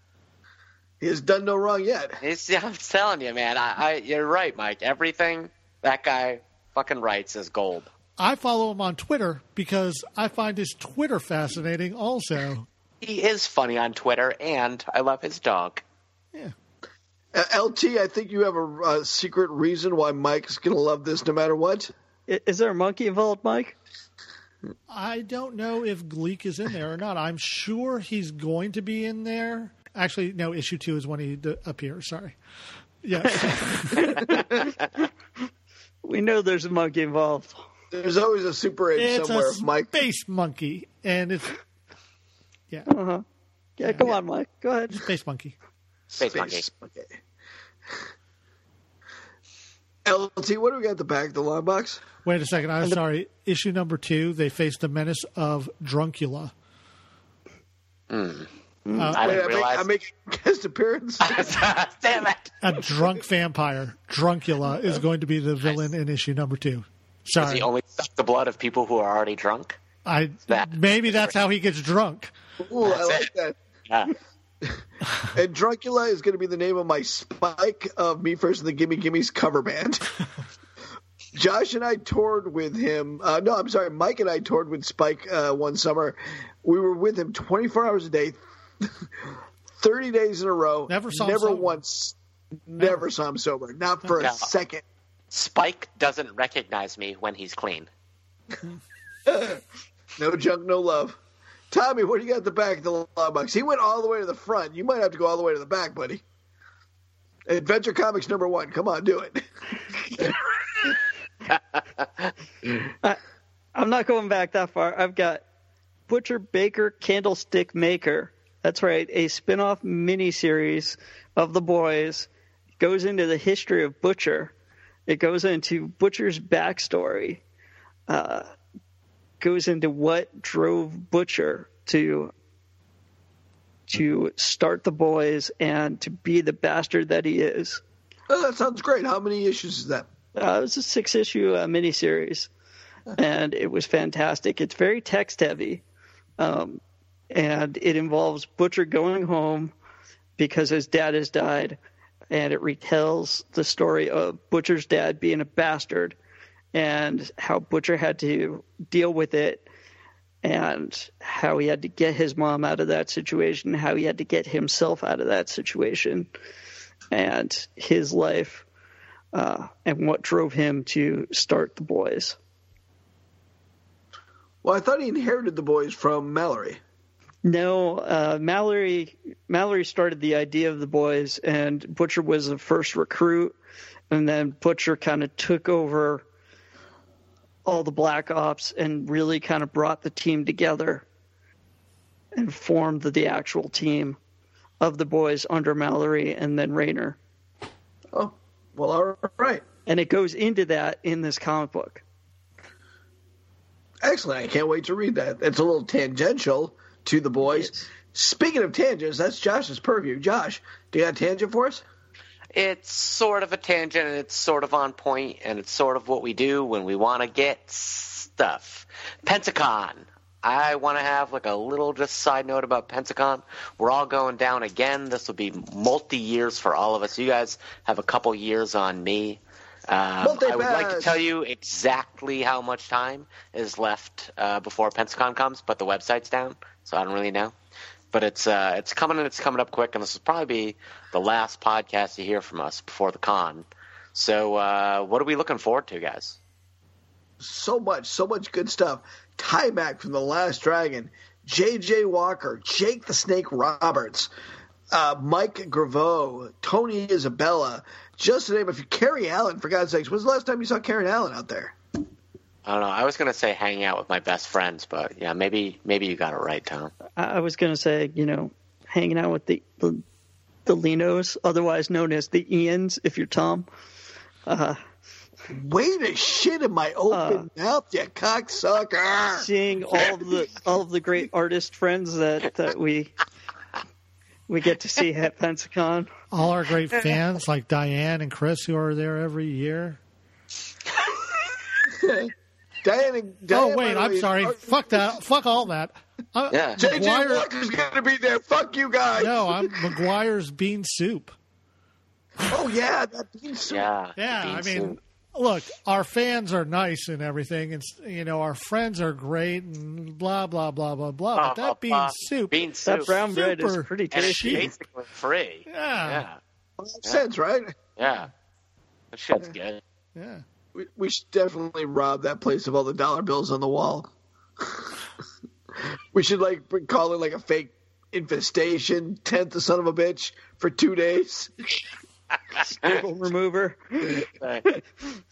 He has done no wrong yet. It's, yeah, I'm telling you, man. I, I, you're right, Mike. Everything that guy fucking writes is gold. I follow him on Twitter because I find his Twitter fascinating also. He is funny on Twitter, and I love his dog. Yeah. Uh, L T, I think you have a, a secret reason why Mike's going to love this no matter what. I- Is there a monkey involved, Mike? I don't know if Gleek is in there or not. I'm sure he's going to be in there. Actually, no, issue two is when he d- appears. Sorry. Yes. We know there's a monkey involved. There's always a super age It's somewhere, a Mike. space monkey. And it's, yeah, Uh-huh. Yeah, come on, Mike. Go ahead. space monkey. Space monkey. Okay. L T, what do we got at the back of the long box? Wait a second. I'm sorry. Issue number two, they face the menace of Druncula. Mm. Uh, I Wait, didn't I, make, realize. I make a guest appearance. Damn it. a drunk vampire. Druncula is going to be the villain in issue number two. Does Sorry. he only suck the blood of people who are already drunk? I that? Maybe that's how he gets drunk. Ooh, I That's like it. that. Yeah. And Druncula is going to be the name of my Spike of Me First and the Gimme Gimmes cover band. Josh and I toured with him. Uh, no, I'm sorry. Mike and I toured with Spike uh, one summer. We were with him twenty-four hours a day, thirty days in a row. Never saw him Never sober. once. Never saw him sober. Not for a No. second. Spike doesn't recognize me when he's clean. No junk, no love. Tommy, what do you got at the back of the long box? He went all the way to the front. You might have to go all the way to the back, buddy. Adventure Comics number one. Come on, do it. I, I'm not going back that far. I've got Butcher Baker Candlestick Maker. That's right, a spin-off miniseries of The Boys. It goes into the history of Butcher. It goes into Butcher's backstory. Uh, goes into what drove Butcher to to start The Boys and to be the bastard that he is. Oh, that sounds great. How many issues is that? Uh, it was a six-issue uh, miniseries, and it was fantastic. It's very text-heavy, um, and it involves Butcher going home because his dad has died, and it retells the story of Butcher's dad being a bastard and how Butcher had to deal with it and how he had to get his mom out of that situation, how he had to get himself out of that situation, and his life. Uh, and what drove him to start The Boys. Well, I thought he inherited The Boys from Mallory. No, uh, Mallory Mallory started the idea of The Boys, and Butcher was the first recruit, and then Butcher kind of took over all the Black Ops and really kind of brought the team together and formed the, the actual team of The Boys under Mallory and then Rayner. Oh. Well, all right. And it goes into that in this comic book. Excellent. I can't wait to read that. It's a little tangential to The Boys. Yes. Speaking of tangents, that's Josh's purview. Josh, do you got a tangent for us? It's sort of a tangent, and it's sort of on point, and it's sort of what we do when we want to get stuff. Pensacon. I want to have like a little just side note about Pensacon. We're all going down again. This will be multi-years for all of us. You guys have a couple years on me. Um, I would like to tell you exactly how much time is left uh, before Pensacon comes, but the website's down, so I don't really know. But it's uh, it's coming and it's coming up quick, and this will probably be the last podcast you hear from us before the con. So uh, what are we looking forward to, guys? So much, so much good stuff. Tymac from The Last Dragon, J J Walker, Jake the Snake Roberts, uh, Mike Graveau, Tony Isabella, just to name a few. Carrie Allen, for God's sakes. When's the last time you saw Karen Allen out there? I don't know. I was going to say hanging out with my best friends, but yeah, maybe maybe you got it right, Tom. I was going to say, you know, hanging out with the, the the Linos, otherwise known as the Ians, if you're Tom. Uh, Way to shit in my open uh, mouth, you cocksucker! Seeing all of the all of the great artist friends that, that we we get to see at Pensacon. All our great fans like Diane and Chris who are there every year. Diane and Diane, oh wait, I'm sorry. Are, Fuck that. Fuck all that. Uh, yeah. J J Walker's going to be there. Fuck you guys. No, I'm McGuire's Bean Soup. Oh yeah, that bean soup. Yeah. Yeah, bean I mean. soup. Look, our fans are nice and everything, and you know our friends are great, and blah blah blah blah blah. But that bean uh, soup, bean soup, that brown bread is super pretty and it's tasty. basically free. Yeah, Yeah, Makes sense, right? yeah. That shit's good. yeah. We, we should definitely rob that place of all the dollar bills on the wall. We should like call it like a fake infestation, tent the son of a bitch for two days. Staple remover. Right.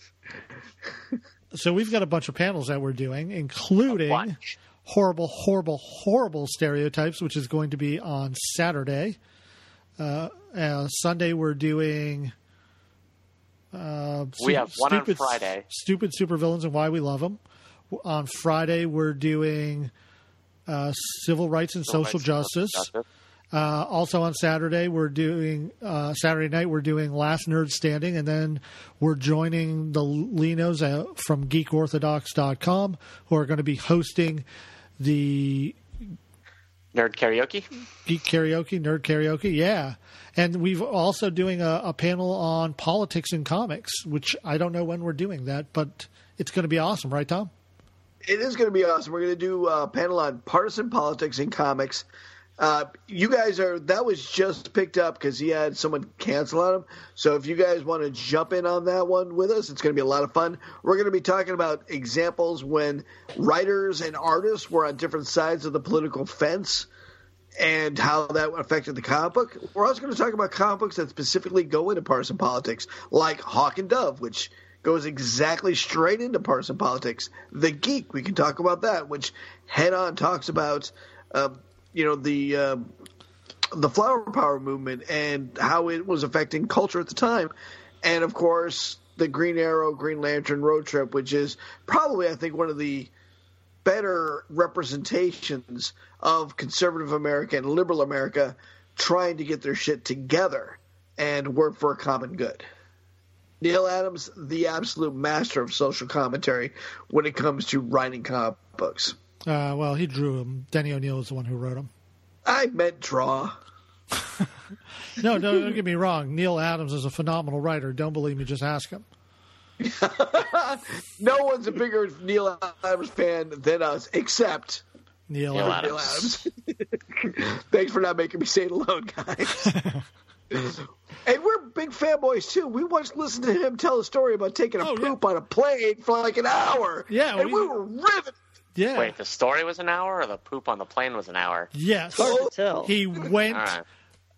So we've got a bunch of panels that we're doing, including horrible, horrible, horrible stereotypes, which is going to be on Saturday. Uh, uh, Sunday we're doing. Uh, We have one on stupid, Friday. Stupid supervillains and why we love them. On Friday we're doing uh, civil rights and Civil social rights and justice. social justice. Uh, also on Saturday, we're doing uh, Saturday night. We're doing Last Nerd Standing, and then we're joining the Linos uh, from geek orthodox dot com, who are going to be hosting the Nerd karaoke. Geek Karaoke, Nerd Karaoke. Yeah, and we've also doing a, a panel on politics in comics, which I don't know when we're doing that, but it's going to be awesome, right, Tom? It is going to be awesome. We're going to do a panel on partisan politics in comics. Uh, you guys are, that was just picked up because he had someone cancel on him. So if you guys want to jump in on that one with us, it's going to be a lot of fun. We're going to be talking about examples when writers and artists were on different sides of the political fence and how that affected the comic book. We're also going to talk about comic books that specifically go into partisan politics, like Hawk and Dove, which goes exactly straight into partisan politics. The Geek, we can talk about that, which head-on talks about, uh, you know, the uh, the flower power movement and how it was affecting culture at the time. And, of course, the Green Arrow, Green Lantern road trip, which is probably, I think, one of the better representations of conservative America and liberal America trying to get their shit together and work for a common good. Neil Adams, the absolute master of social commentary when it comes to writing comic books. Uh, well, he drew them. Denny O'Neil is the one who wrote them. I meant draw. No, no, don't get me wrong. Neil Adams is a phenomenal writer. Don't believe me, just ask him. No one's a bigger Neil Adams fan than us, except Neil, Neil Adams. Adams. Neil Adams. Thanks for not making me say it alone, guys. And we're big fanboys, too. We once listened to him tell a story about taking a Oh, poop on a plane for like an hour. Yeah, And we- we were riveted. Yeah. Wait, the story was an hour, or the poop on the plane was an hour? Yes. Hard to tell. He went All right.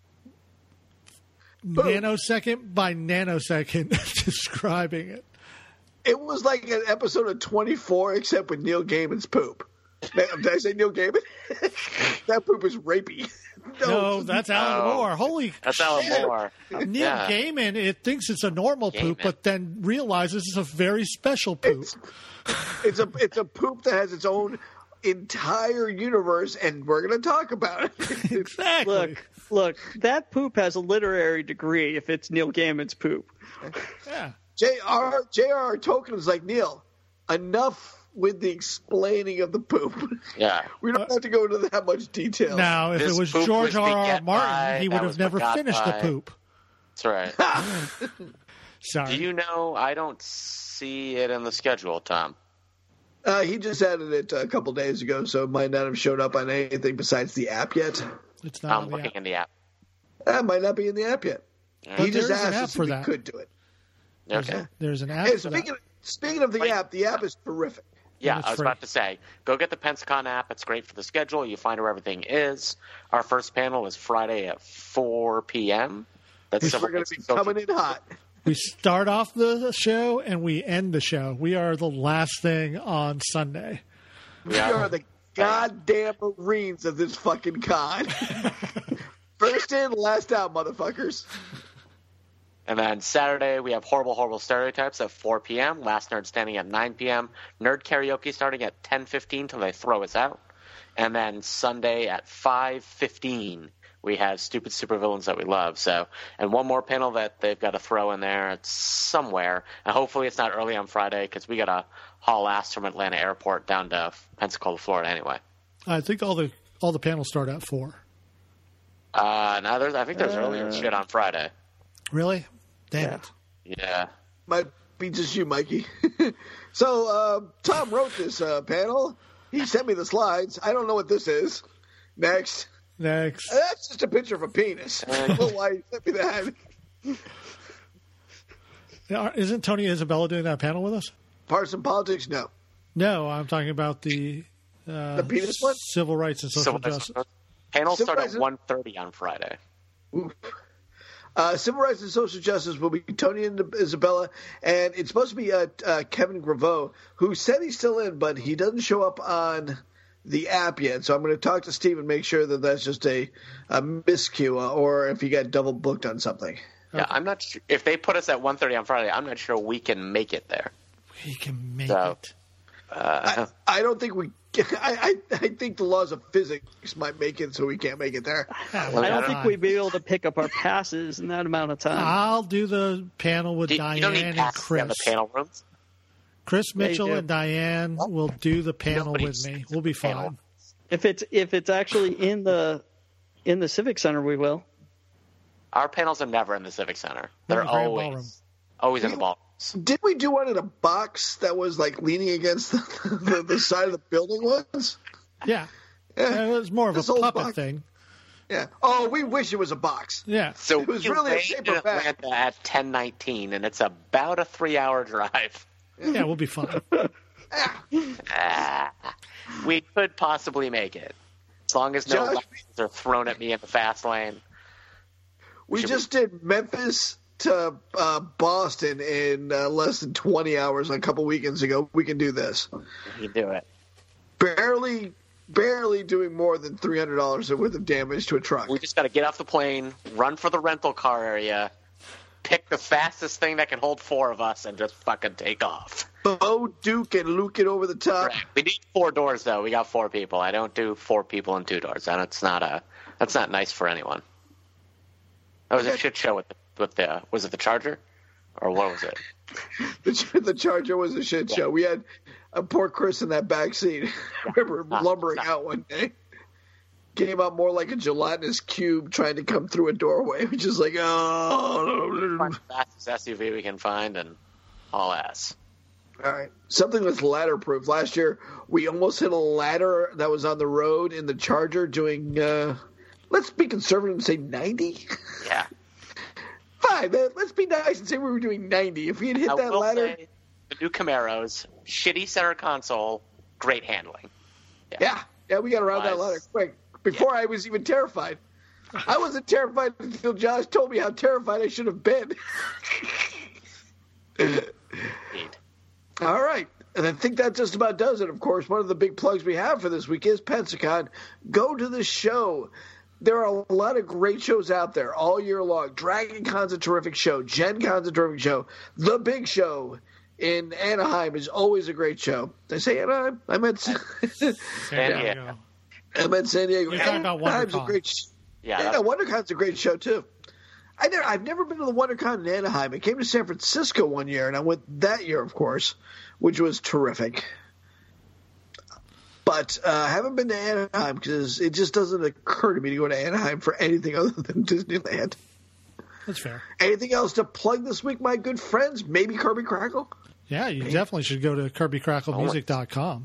nanosecond by nanosecond describing it. It was like an episode of twenty-four, except with Neil Gaiman's poop. Man, did I say Neil Gaiman? That poop is rapey. No, that's Alan Oh. Moore. Holy That's Alan shit. Moore. Neil Yeah. Gaiman, it thinks it's a normal poop, Gaiman. but then realizes it's a very special poop. It's, it's a it's a poop that has its own entire universe, and we're going to talk about it. Exactly. Look, look, that poop has a literary degree if it's Neil Gaiman's poop. Yeah. J R J R R Tolkien was like, Neil, enough with the explaining of the poop. Yeah. We don't have to go into that much detail. Now, if This it was poop George was R. R. beget Martin, by- he that would have was never begot finished the by- poop. That's right. Sorry. Do you know? I don't see it in the schedule, Tom. Uh, he just added it a couple days ago, so it might not have showed up on anything besides the app yet. it's not I'm on the looking app. in the app. That might not be in the app yet. He But just there is an asked app us for if we that. could do it. Okay. There's an app Hey, for speaking that. of, speaking of the Wait. app, the app is terrific. Yeah, it's I was free. about to say, go get the Pensacon app. It's great for the schedule. You find where everything is. Our first panel is Friday at four p.m. That's We're Civil going Rights to be and Social- coming in hot. We start off the show and we end the show. We are the last thing on Sunday. We are the goddamn Marines of this fucking con. First in, last out, motherfuckers. And then Saturday, we have Horrible, Horrible Stereotypes at four p.m. Last Nerd Standing at nine p.m. Nerd Karaoke starting at ten fifteen till they throw us out. And then Sunday at five fifteen, we have Stupid Supervillains That We Love. So, and one more panel that they've got to throw in there. It's somewhere. And hopefully it's not early on Friday because we got to haul ass from Atlanta Airport down to Pensacola, Florida anyway. I think all the all the panels start at four. Uh, now there's, I think there's earlier shit on Friday. Really? Damn Yeah. it. Yeah. Might be just you, Mikey. So, uh, Tom wrote this uh, panel. He sent me the slides. I don't know what this is. Next. Next. That's just a picture of a penis. I don't know why he sent me that. Now, Isn't Tony Isabella doing that panel with us? Partisan politics? No. No, I'm talking about the uh, The penis one? civil rights and social Civil justice. Panels Civil start rights- at one thirty on Friday. Oof. Uh, Civil Rights and Social Justice will be Tony and Isabella, and it's supposed to be uh, uh, Kevin Graveau, who said he's still in, but he doesn't show up on the app yet. So I'm going to talk to Steve and make sure that that's just a, a miscue, uh, or if he got double booked on something. Yeah, I'm not sure. If they put us at one thirty on Friday, I'm not sure we can make it there. He can make So- it. Uh, I, I don't think we. I, I I think the laws of physics might make it so we can't make it there. Yeah, I don't think fine. we'd be able to pick up our passes in that amount of time. I'll do the panel with you, you don't Diane need and passes Chris. in the panel rooms. Chris Yeah, you Mitchell do. and Diane will do the panel Nobody's with me. We'll be panel. fine. If it's if it's actually in the in the Civic Center, we will. Our panels are never in the Civic Center. They're in the Grand always Ballroom. always in the ballrooms. Did we do one in a box that was like leaning against the, the, the side of the building once? Yeah. Yeah. It was more of a This old puppet box. thing. Yeah. Oh, we wish it was a box. Yeah. So It was we really a land paper in bag. Atlanta at ten nineteen, and it's about a three-hour drive. Yeah, we'll be fine. Ah, we could possibly make it, as long as no Josh- lefties are thrown at me in the fast lane. We Should just did Memphis to uh, Boston in uh, less than twenty hours a couple weekends ago. We can do this. You do it. Barely, barely doing more than three hundred dollars worth of damage to a truck. We just got to get off the plane, run for the rental car area, pick the fastest thing that can hold four of us, and just fucking take off. Bo Duke and Luke it over the top. Right. We need four doors, though. We got four people. I don't do four people and two doors. That's not a. That's not nice for anyone. That was a shit show with the, with the was it the Charger, or what was it? the, the Charger was a shit show. We had a poor Chris in that back seat. I remember Not- lumbering not- out one day. Came out more like a gelatinous cube trying to come through a doorway, which is like, oh. Find the fastest S U V we can find and haul ass. All right. Something that's ladder proof. Last year, we almost hit a ladder that was on the road in the Charger doing, uh, let's be conservative and say ninety. Yeah. Fine, man. Let's be nice and say we were doing ninety. If we had hit I that will ladder. say the new Camaros, shitty center console, great handling. Yeah. Yeah, we got around that Was- ladder quick. Before I was even terrified. I wasn't terrified until Josh told me how terrified I should have been. Indeed. All right. And I think that just about does it. Of course, one of the big plugs we have for this week is Pensacon. Go to the show. There are a lot of great shows out there all year long. Dragon Con's a terrific show. Gen Con's a terrific show. The Big Show in Anaheim is always a great show. Did I say Anaheim? I meant San Yeah. Diego. I meant San Diego. You're talking about Anaheim's a WonderCon. great sh- Yeah, Yeah, that's- WonderCon's a great show too. I never, I've never been to the WonderCon in Anaheim. I came to San Francisco one year, and I went that year, of course, which was terrific. But uh, I haven't been to Anaheim because it just doesn't occur to me to go to Anaheim for anything other than Disneyland. That's fair. Anything else to plug this week, my good friends? Maybe Kirby Crackle? Yeah, you definitely should go to kirby crackle music dot com.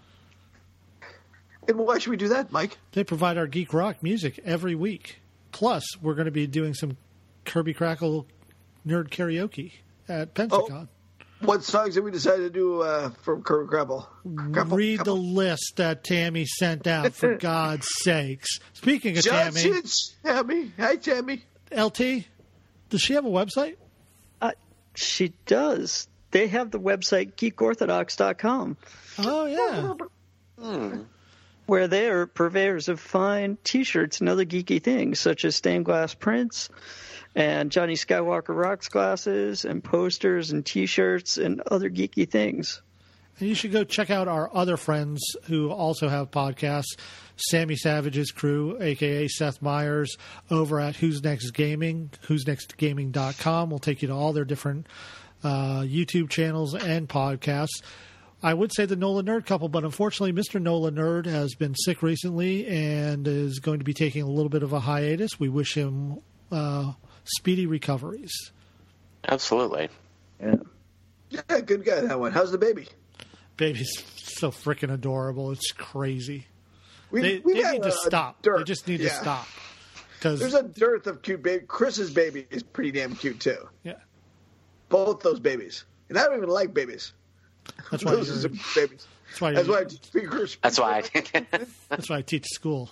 And why should we do that, Mike? They provide our geek rock music every week. Plus, we're going to be doing some Kirby Crackle nerd karaoke at Pensacon. What songs have we decided to do uh, from Kirby Crackle? Crackle? Read the list that Tammy sent out, for God's sakes. Speaking of Tammy, Josh, Tammy. Hi, Tammy. L T, does she have a website? Uh, she does. They have the website geek orthodox dot com, Oh, yeah. where they are purveyors of fine T-shirts and other geeky things, such as stained glass prints and Johnny Skywalker rocks glasses and posters and T-shirts and other geeky things. And you should go check out our other friends who also have podcasts. Sammy Savage's crew, a k a. Seth Meyers, over at Who's Next Gaming, who's next gaming dot com. Will take you to all their different uh, YouTube channels and podcasts. I would say the Nola Nerd couple, but unfortunately Mister Nola Nerd has been sick recently and is going to be taking a little bit of a hiatus. We wish him uh, speedy recoveries. Absolutely. Yeah. Yeah, good guy, that one. How's the baby? Baby's so freaking adorable. It's crazy. We, They, we they got need to a stop. dearth. They just need Yeah. to stop. Because There's a dearth of cute baby. Chris's baby is pretty damn cute too. yeah, Both those babies, and I don't even like babies. that's why Those you're, are some babies. that's why That's you- why I teach fingers. That's why I that's why I teach school.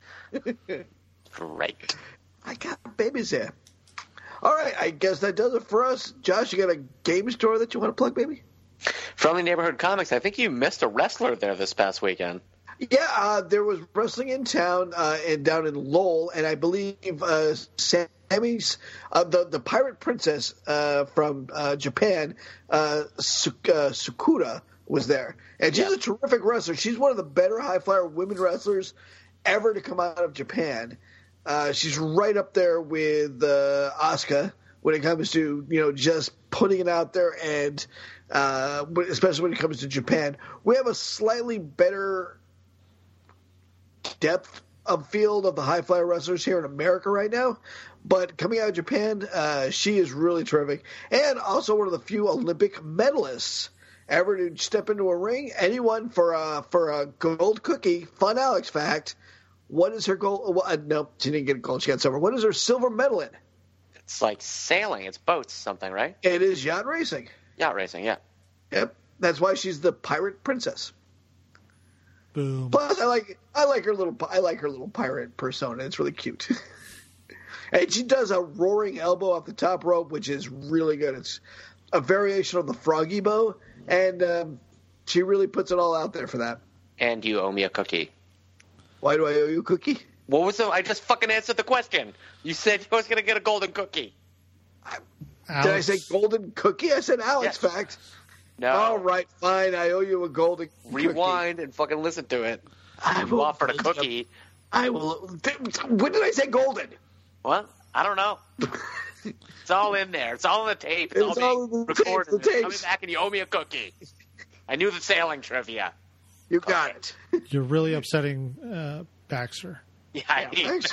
Great. I got babies there. All right, I guess that does it for us. Josh, you got a game store that you want to plug, baby? Friendly Neighborhood Comics, I think you missed a wrestler there this past weekend. Yeah, uh, there was wrestling in town uh, and down in Lowell, and I believe uh, Sammy's uh, the the pirate princess uh, from uh, Japan, uh, Su- uh, Sakura, was there, and she's Yeah. a terrific wrestler. She's one of the better high flyer women wrestlers ever to come out of Japan. Uh, she's right up there with uh, Asuka when it comes to, you know, just putting it out there, and uh, especially when it comes to Japan. We have a slightly better depth of field of the high flyer wrestlers here in America right now, but coming out of Japan, uh, she is really terrific, and also one of the few Olympic medalists ever to step into a ring. Anyone for a for a gold cookie? Fun Alex fact: what is her gold? Well, uh, no, she didn't get a gold. She got silver. What is her silver medal in? It's like sailing. It's boats, something, right? It is yacht racing. Yacht racing, yeah. Yep, that's why she's the pirate princess. Boom. Plus, I like I like her little I like her little pirate persona. It's really cute. And she does a roaring elbow off the top rope, which is really good. It's a variation of the froggy bow, and um, she really puts it all out there for that. And you owe me a cookie. Why do I owe you a cookie? What was the? I just fucking answered the question. You said you was gonna get a golden cookie. Alex, Did I say golden cookie? I said Alex Yes. fact. No. All right, fine. I owe you a golden Rewind and fucking listen to it. cookie. I You will offered a cookie. I will. When did I say golden? What? I don't know. It's all in there. It's all in the tape. It's, It's all, all being in the tapes, recorded. the It's coming tapes. back and you owe me a cookie. I knew the sailing trivia. You got it. you're really upsetting uh, Baxter. Yeah, I Thanks.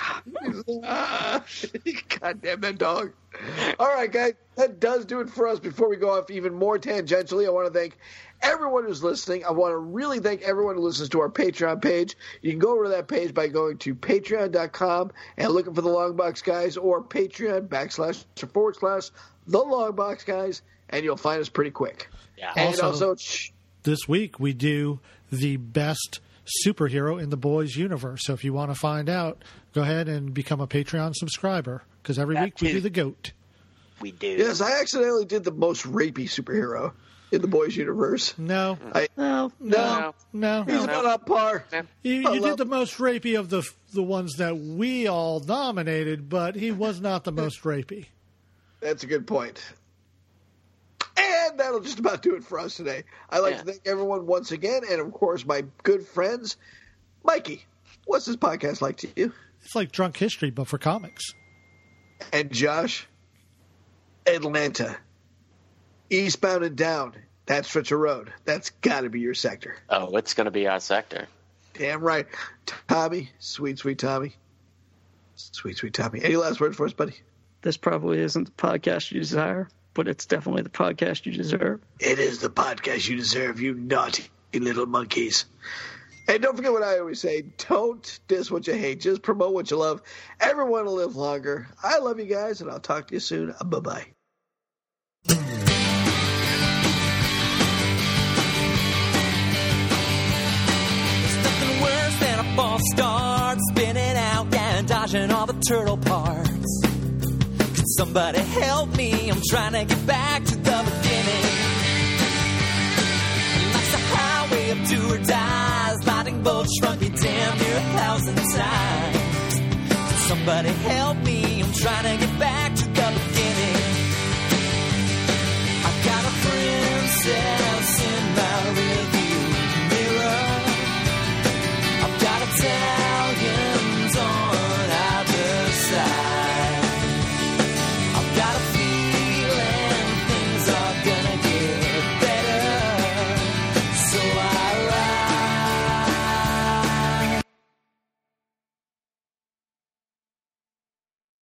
God damn that dog. All right, guys, that does do it for us. Before we go off even more tangentially, I want to thank everyone who's listening. I want to really thank everyone who listens to our Patreon page. You can go over to that page by going to patreon dot com and looking for the Longbox Guys, or Patreon backslash or forward slash the Longbox Guys, and you'll find us pretty quick. Yeah. And Also- also, shh, This week we do the best superhero in the boys universe. So if you want to find out, go ahead and become a Patreon subscriber, because every That week we too. do the GOAT. We do. yes, I accidentally did the most rapey superhero in the boys universe. No, I, No, no, no. he's not on par. You, I you love- did the most rapey of the the ones that we all nominated, but he was not the most rapey. That's a good point. And that'll just about do it for us today. I'd like Yeah. to thank everyone once again, and of course, my good friends. Mikey, what's this podcast like to you? It's like Drunk History, but for comics. And Josh, Atlanta, eastbound and down, that stretch of road. That's got to be your sector. Oh, it's going to be our sector. Damn right. Tommy, sweet, sweet Tommy. Sweet, sweet Tommy. Any last words for us, buddy? this probably isn't the podcast you desire, but it's definitely the podcast you deserve. It is the podcast you deserve, you naughty little monkeys. And don't forget what I always say, don't diss what you hate, just promote what you love. Everyone will live longer. I love you guys, and I'll talk to you soon. Bye-bye. There's nothing worse than a false start, spinning out and dodging all the turtle parts. Could somebody help me? I'm trying to get back to the beginning. Life's a highway of do or dies, lightning bolts struck me damn near a thousand times. Could somebody help me? I'm trying to get back